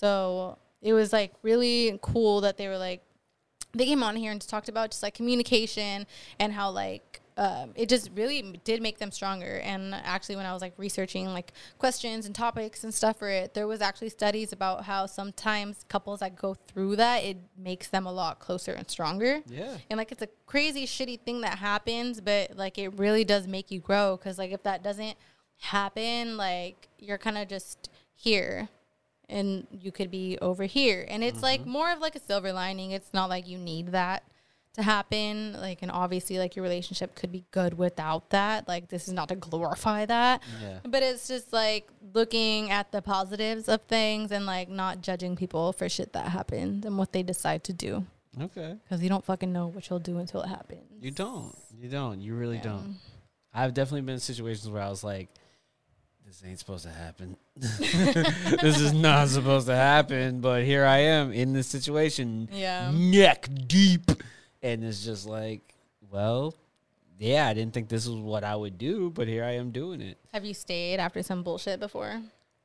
So it was, like, really cool that they were, like, they came on here and just talked about just, like, communication and how, like, it just really did make them stronger. And actually when I was, like, researching, like, questions and topics and stuff for it, there was actually studies about how sometimes couples that go through that, it makes them a lot closer and stronger. Yeah. And, like, it's a crazy, shitty thing that happens, but, like, it really does make you grow because, like, if that doesn't happen, like, you're kind of just here. And you could be over here. And it's, like, more of, like, a silver lining. It's not like you need that to happen. Like, and obviously, like, your relationship could be good without that. Like, this is not to glorify that. Yeah. But it's just, like, looking at the positives of things and, like, not judging people for shit that happened and what they decide to do. Okay. Because you don't fucking know what you'll do until it happens. You don't. You really don't. I've definitely been in situations where I was like, this ain't supposed to happen. This is not supposed to happen, but here I am in this situation, neck deep. And it's just like, well, yeah, I didn't think this was what I would do, but here I am doing it. Have you stayed after some bullshit before?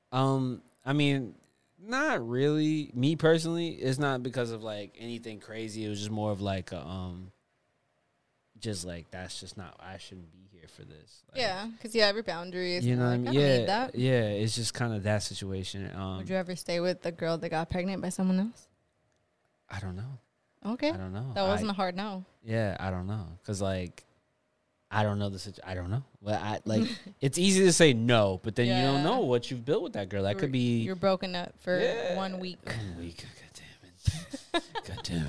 I mean, not really. Me personally, it's not because of, like, anything crazy. It was just more of, like, just like, that's just not, I shouldn't be here for this. Like, yeah, because you have your boundaries. You know what I mean? Yeah, it's just kind of that situation. Would you ever stay with the girl that got pregnant by someone else? I don't know. Okay. I don't know. That wasn't a hard no. Yeah, I don't know. Because, like, I don't know I don't know. But it's easy to say no, but then you don't know what you've built with that girl. That could be you're broken up for 1 week. 1 week. God damn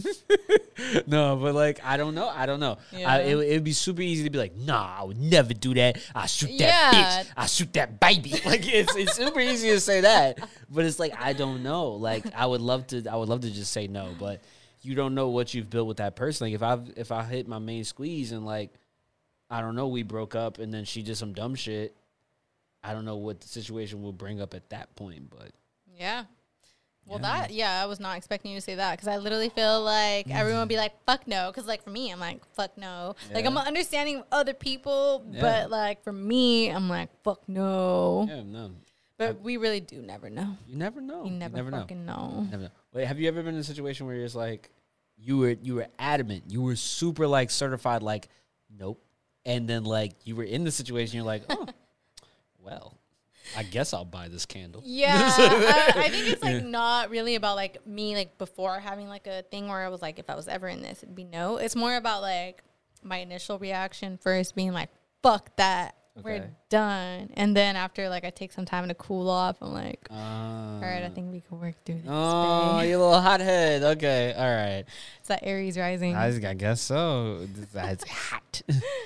it. No, but like I don't know. Yeah. It would be super easy to be like, nah, I would never do that. I shoot that bitch. I shoot that baby. Like it's super easy to say that, but it's like I don't know. Like I would love to just say no, but you don't know what you've built with that person. Like if I hit my main squeeze and like I don't know, we broke up and then she did some dumb shit, I don't know what the situation will bring up at that point, but yeah. Well, I was not expecting you to say that because I literally feel like everyone would be like, fuck no. Because, like, for me, I'm like, fuck no. Yeah. Like, I'm understanding other people, but, like, for me, I'm like, fuck no. Yeah, no. But we really do never know. You never know. You never fucking know. Never know. Wait, have you ever been in a situation where you're just like, you were adamant, you were super, like, certified, like, nope. And then, like, you were in the situation, you're like, oh, well. I guess I'll buy this candle. Yeah, I think it's like not really about like me like before having like a thing where I was like, if I was ever in this, it'd be no. It's more about like my initial reaction first being like, fuck that, we're done. And then after like I take some time to cool off, I'm like, all right, I think we can work through this. Oh, you little hothead. Okay, all right. It's that Aries rising. I guess so. It's hot,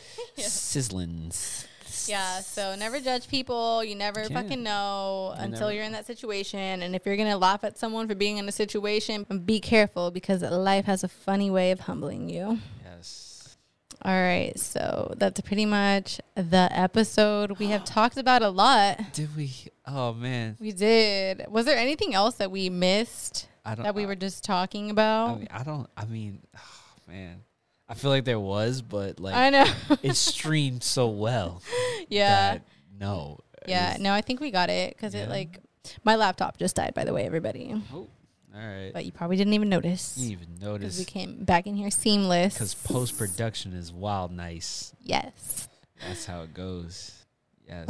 sizzling. Yeah, so never judge people. You never fucking know until you're in that situation. And if you're going to laugh at someone for being in a situation, be careful because life has a funny way of humbling you. Yes. All right, so that's pretty much the episode. We have talked about a lot. Did we? Oh, man. We did. Was there anything else that we missed that we were just talking about? I mean, oh, man. I feel like there was, but like I know it streamed so well. Yeah. No. Yeah. No, I think we got it because it like my laptop just died. By the way, everybody. Oh, all right. But you probably didn't even notice. You didn't even notice. We came back in here seamless. Because post-production is wild nice. Yes. That's how it goes. Yes.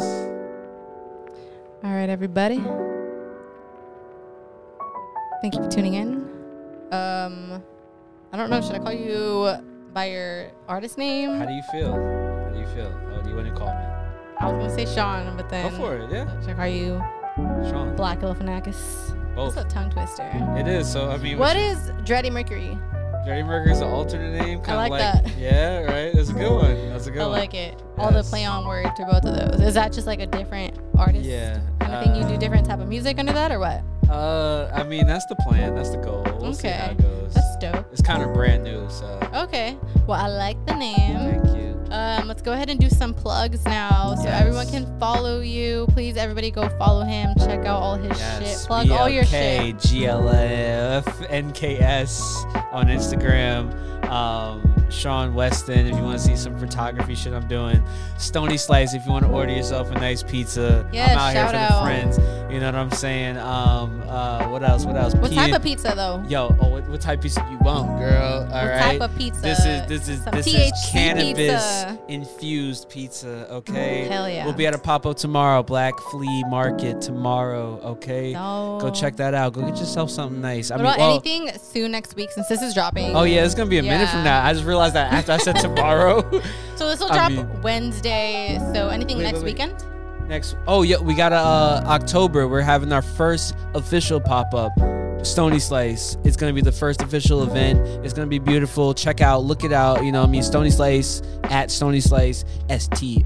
All right, everybody. Thank you for tuning in. I don't know. Should I call you by your artist name? How do you feel? Oh, do you want to call me? I was going to say Sean, but then... Go for it, yeah. Should I call you Sean? Black Galifianakis? Both. That's a tongue twister. It is, so I mean... What is Dreddy Mercury? Dreddy Mercury's an alternate name. I like that. Yeah, right? That's a good one. I like it. Yes. All the play on words for both of those. Is that just like a different artist? Yeah. Kind of thing you do different type of music under that or what? I mean, that's the plan. That's the goal. We'll see how it goes. That's dope. It's kind of brand new, so. Okay. Well, I like the name. Thank you. Let's go ahead and do some plugs now so everyone can follow you. Please, everybody go follow him. Check out all his shit. Plug all your shit. GLF NKS on Instagram. Sean Weston, if you want to see some photography shit I'm doing. Stony Slice, if you want to order yourself a nice pizza. Yeah, I'm out here for out. the friends. You know what I'm saying? What else? What type of pizza though? Yo, what type of pizza you want, girl? All right. What type of pizza? This is THC cannabis pizza. Infused pizza, okay? Hell yeah. We'll be at a pop-up tomorrow, Black Flea Market tomorrow, okay? Go check that out. Go get yourself something nice. What about anything soon next week since this is dropping? Oh yeah, it's gonna be a minute from now. I just realized that after I said tomorrow. So this will drop Wednesday. So anything next weekend? Oh yeah, we got October. We're having our first official pop-up. Stony Slice. It's going to be the first official event. It's going to be beautiful. Check out, look it out. You know what I mean? Stony Slice at Stony Slice. STONEYSLICE.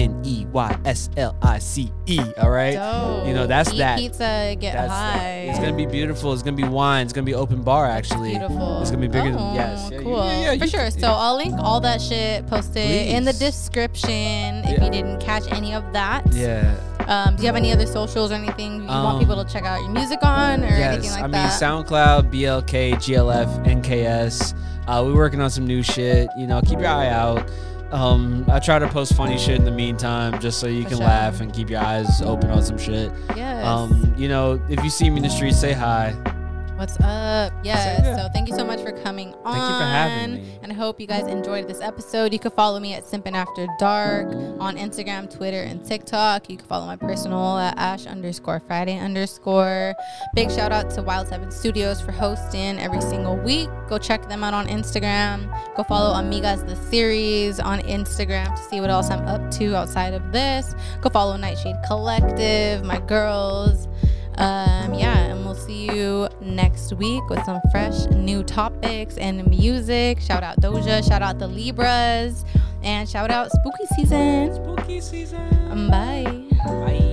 All right? Dope. You know, that's Eat that. Pizza, get high. It's going to be beautiful. It's going to be wine. It's going to be open bar, actually. Beautiful. It's going to be bigger than, yes. Cool. Yeah, for sure. So I'll link all that shit posted in the description if you didn't catch any of that. Yeah. Do you have any other socials or anything you want people to check out your music on or anything like that? SoundCloud, BLK, GLF, NKS. We're working on some new shit. You know, keep your eye out. I try to post funny shit in the meantime, just so you can laugh and keep your eyes open on some shit. Yes. You know, if you see me in the street, say hi. What's up? Yes. So thank you so much for coming on. Thank you for having me. And I hope you guys enjoyed this episode. You can follow me at Simpin' After Dark on Instagram, Twitter, and TikTok. You can follow my personal at Ash_Friday_. Big shout out to Wild 7 Studios for hosting every single week. Go check them out on Instagram. Go follow Amigas the series on Instagram to see what else I'm up to outside of this. Go follow Nightshade Collective, my girls. And we'll see you next week with some fresh new topics and music. Shout out Doja, shout out the Libras, and shout out Spooky Season. Spooky Season. Bye. Bye.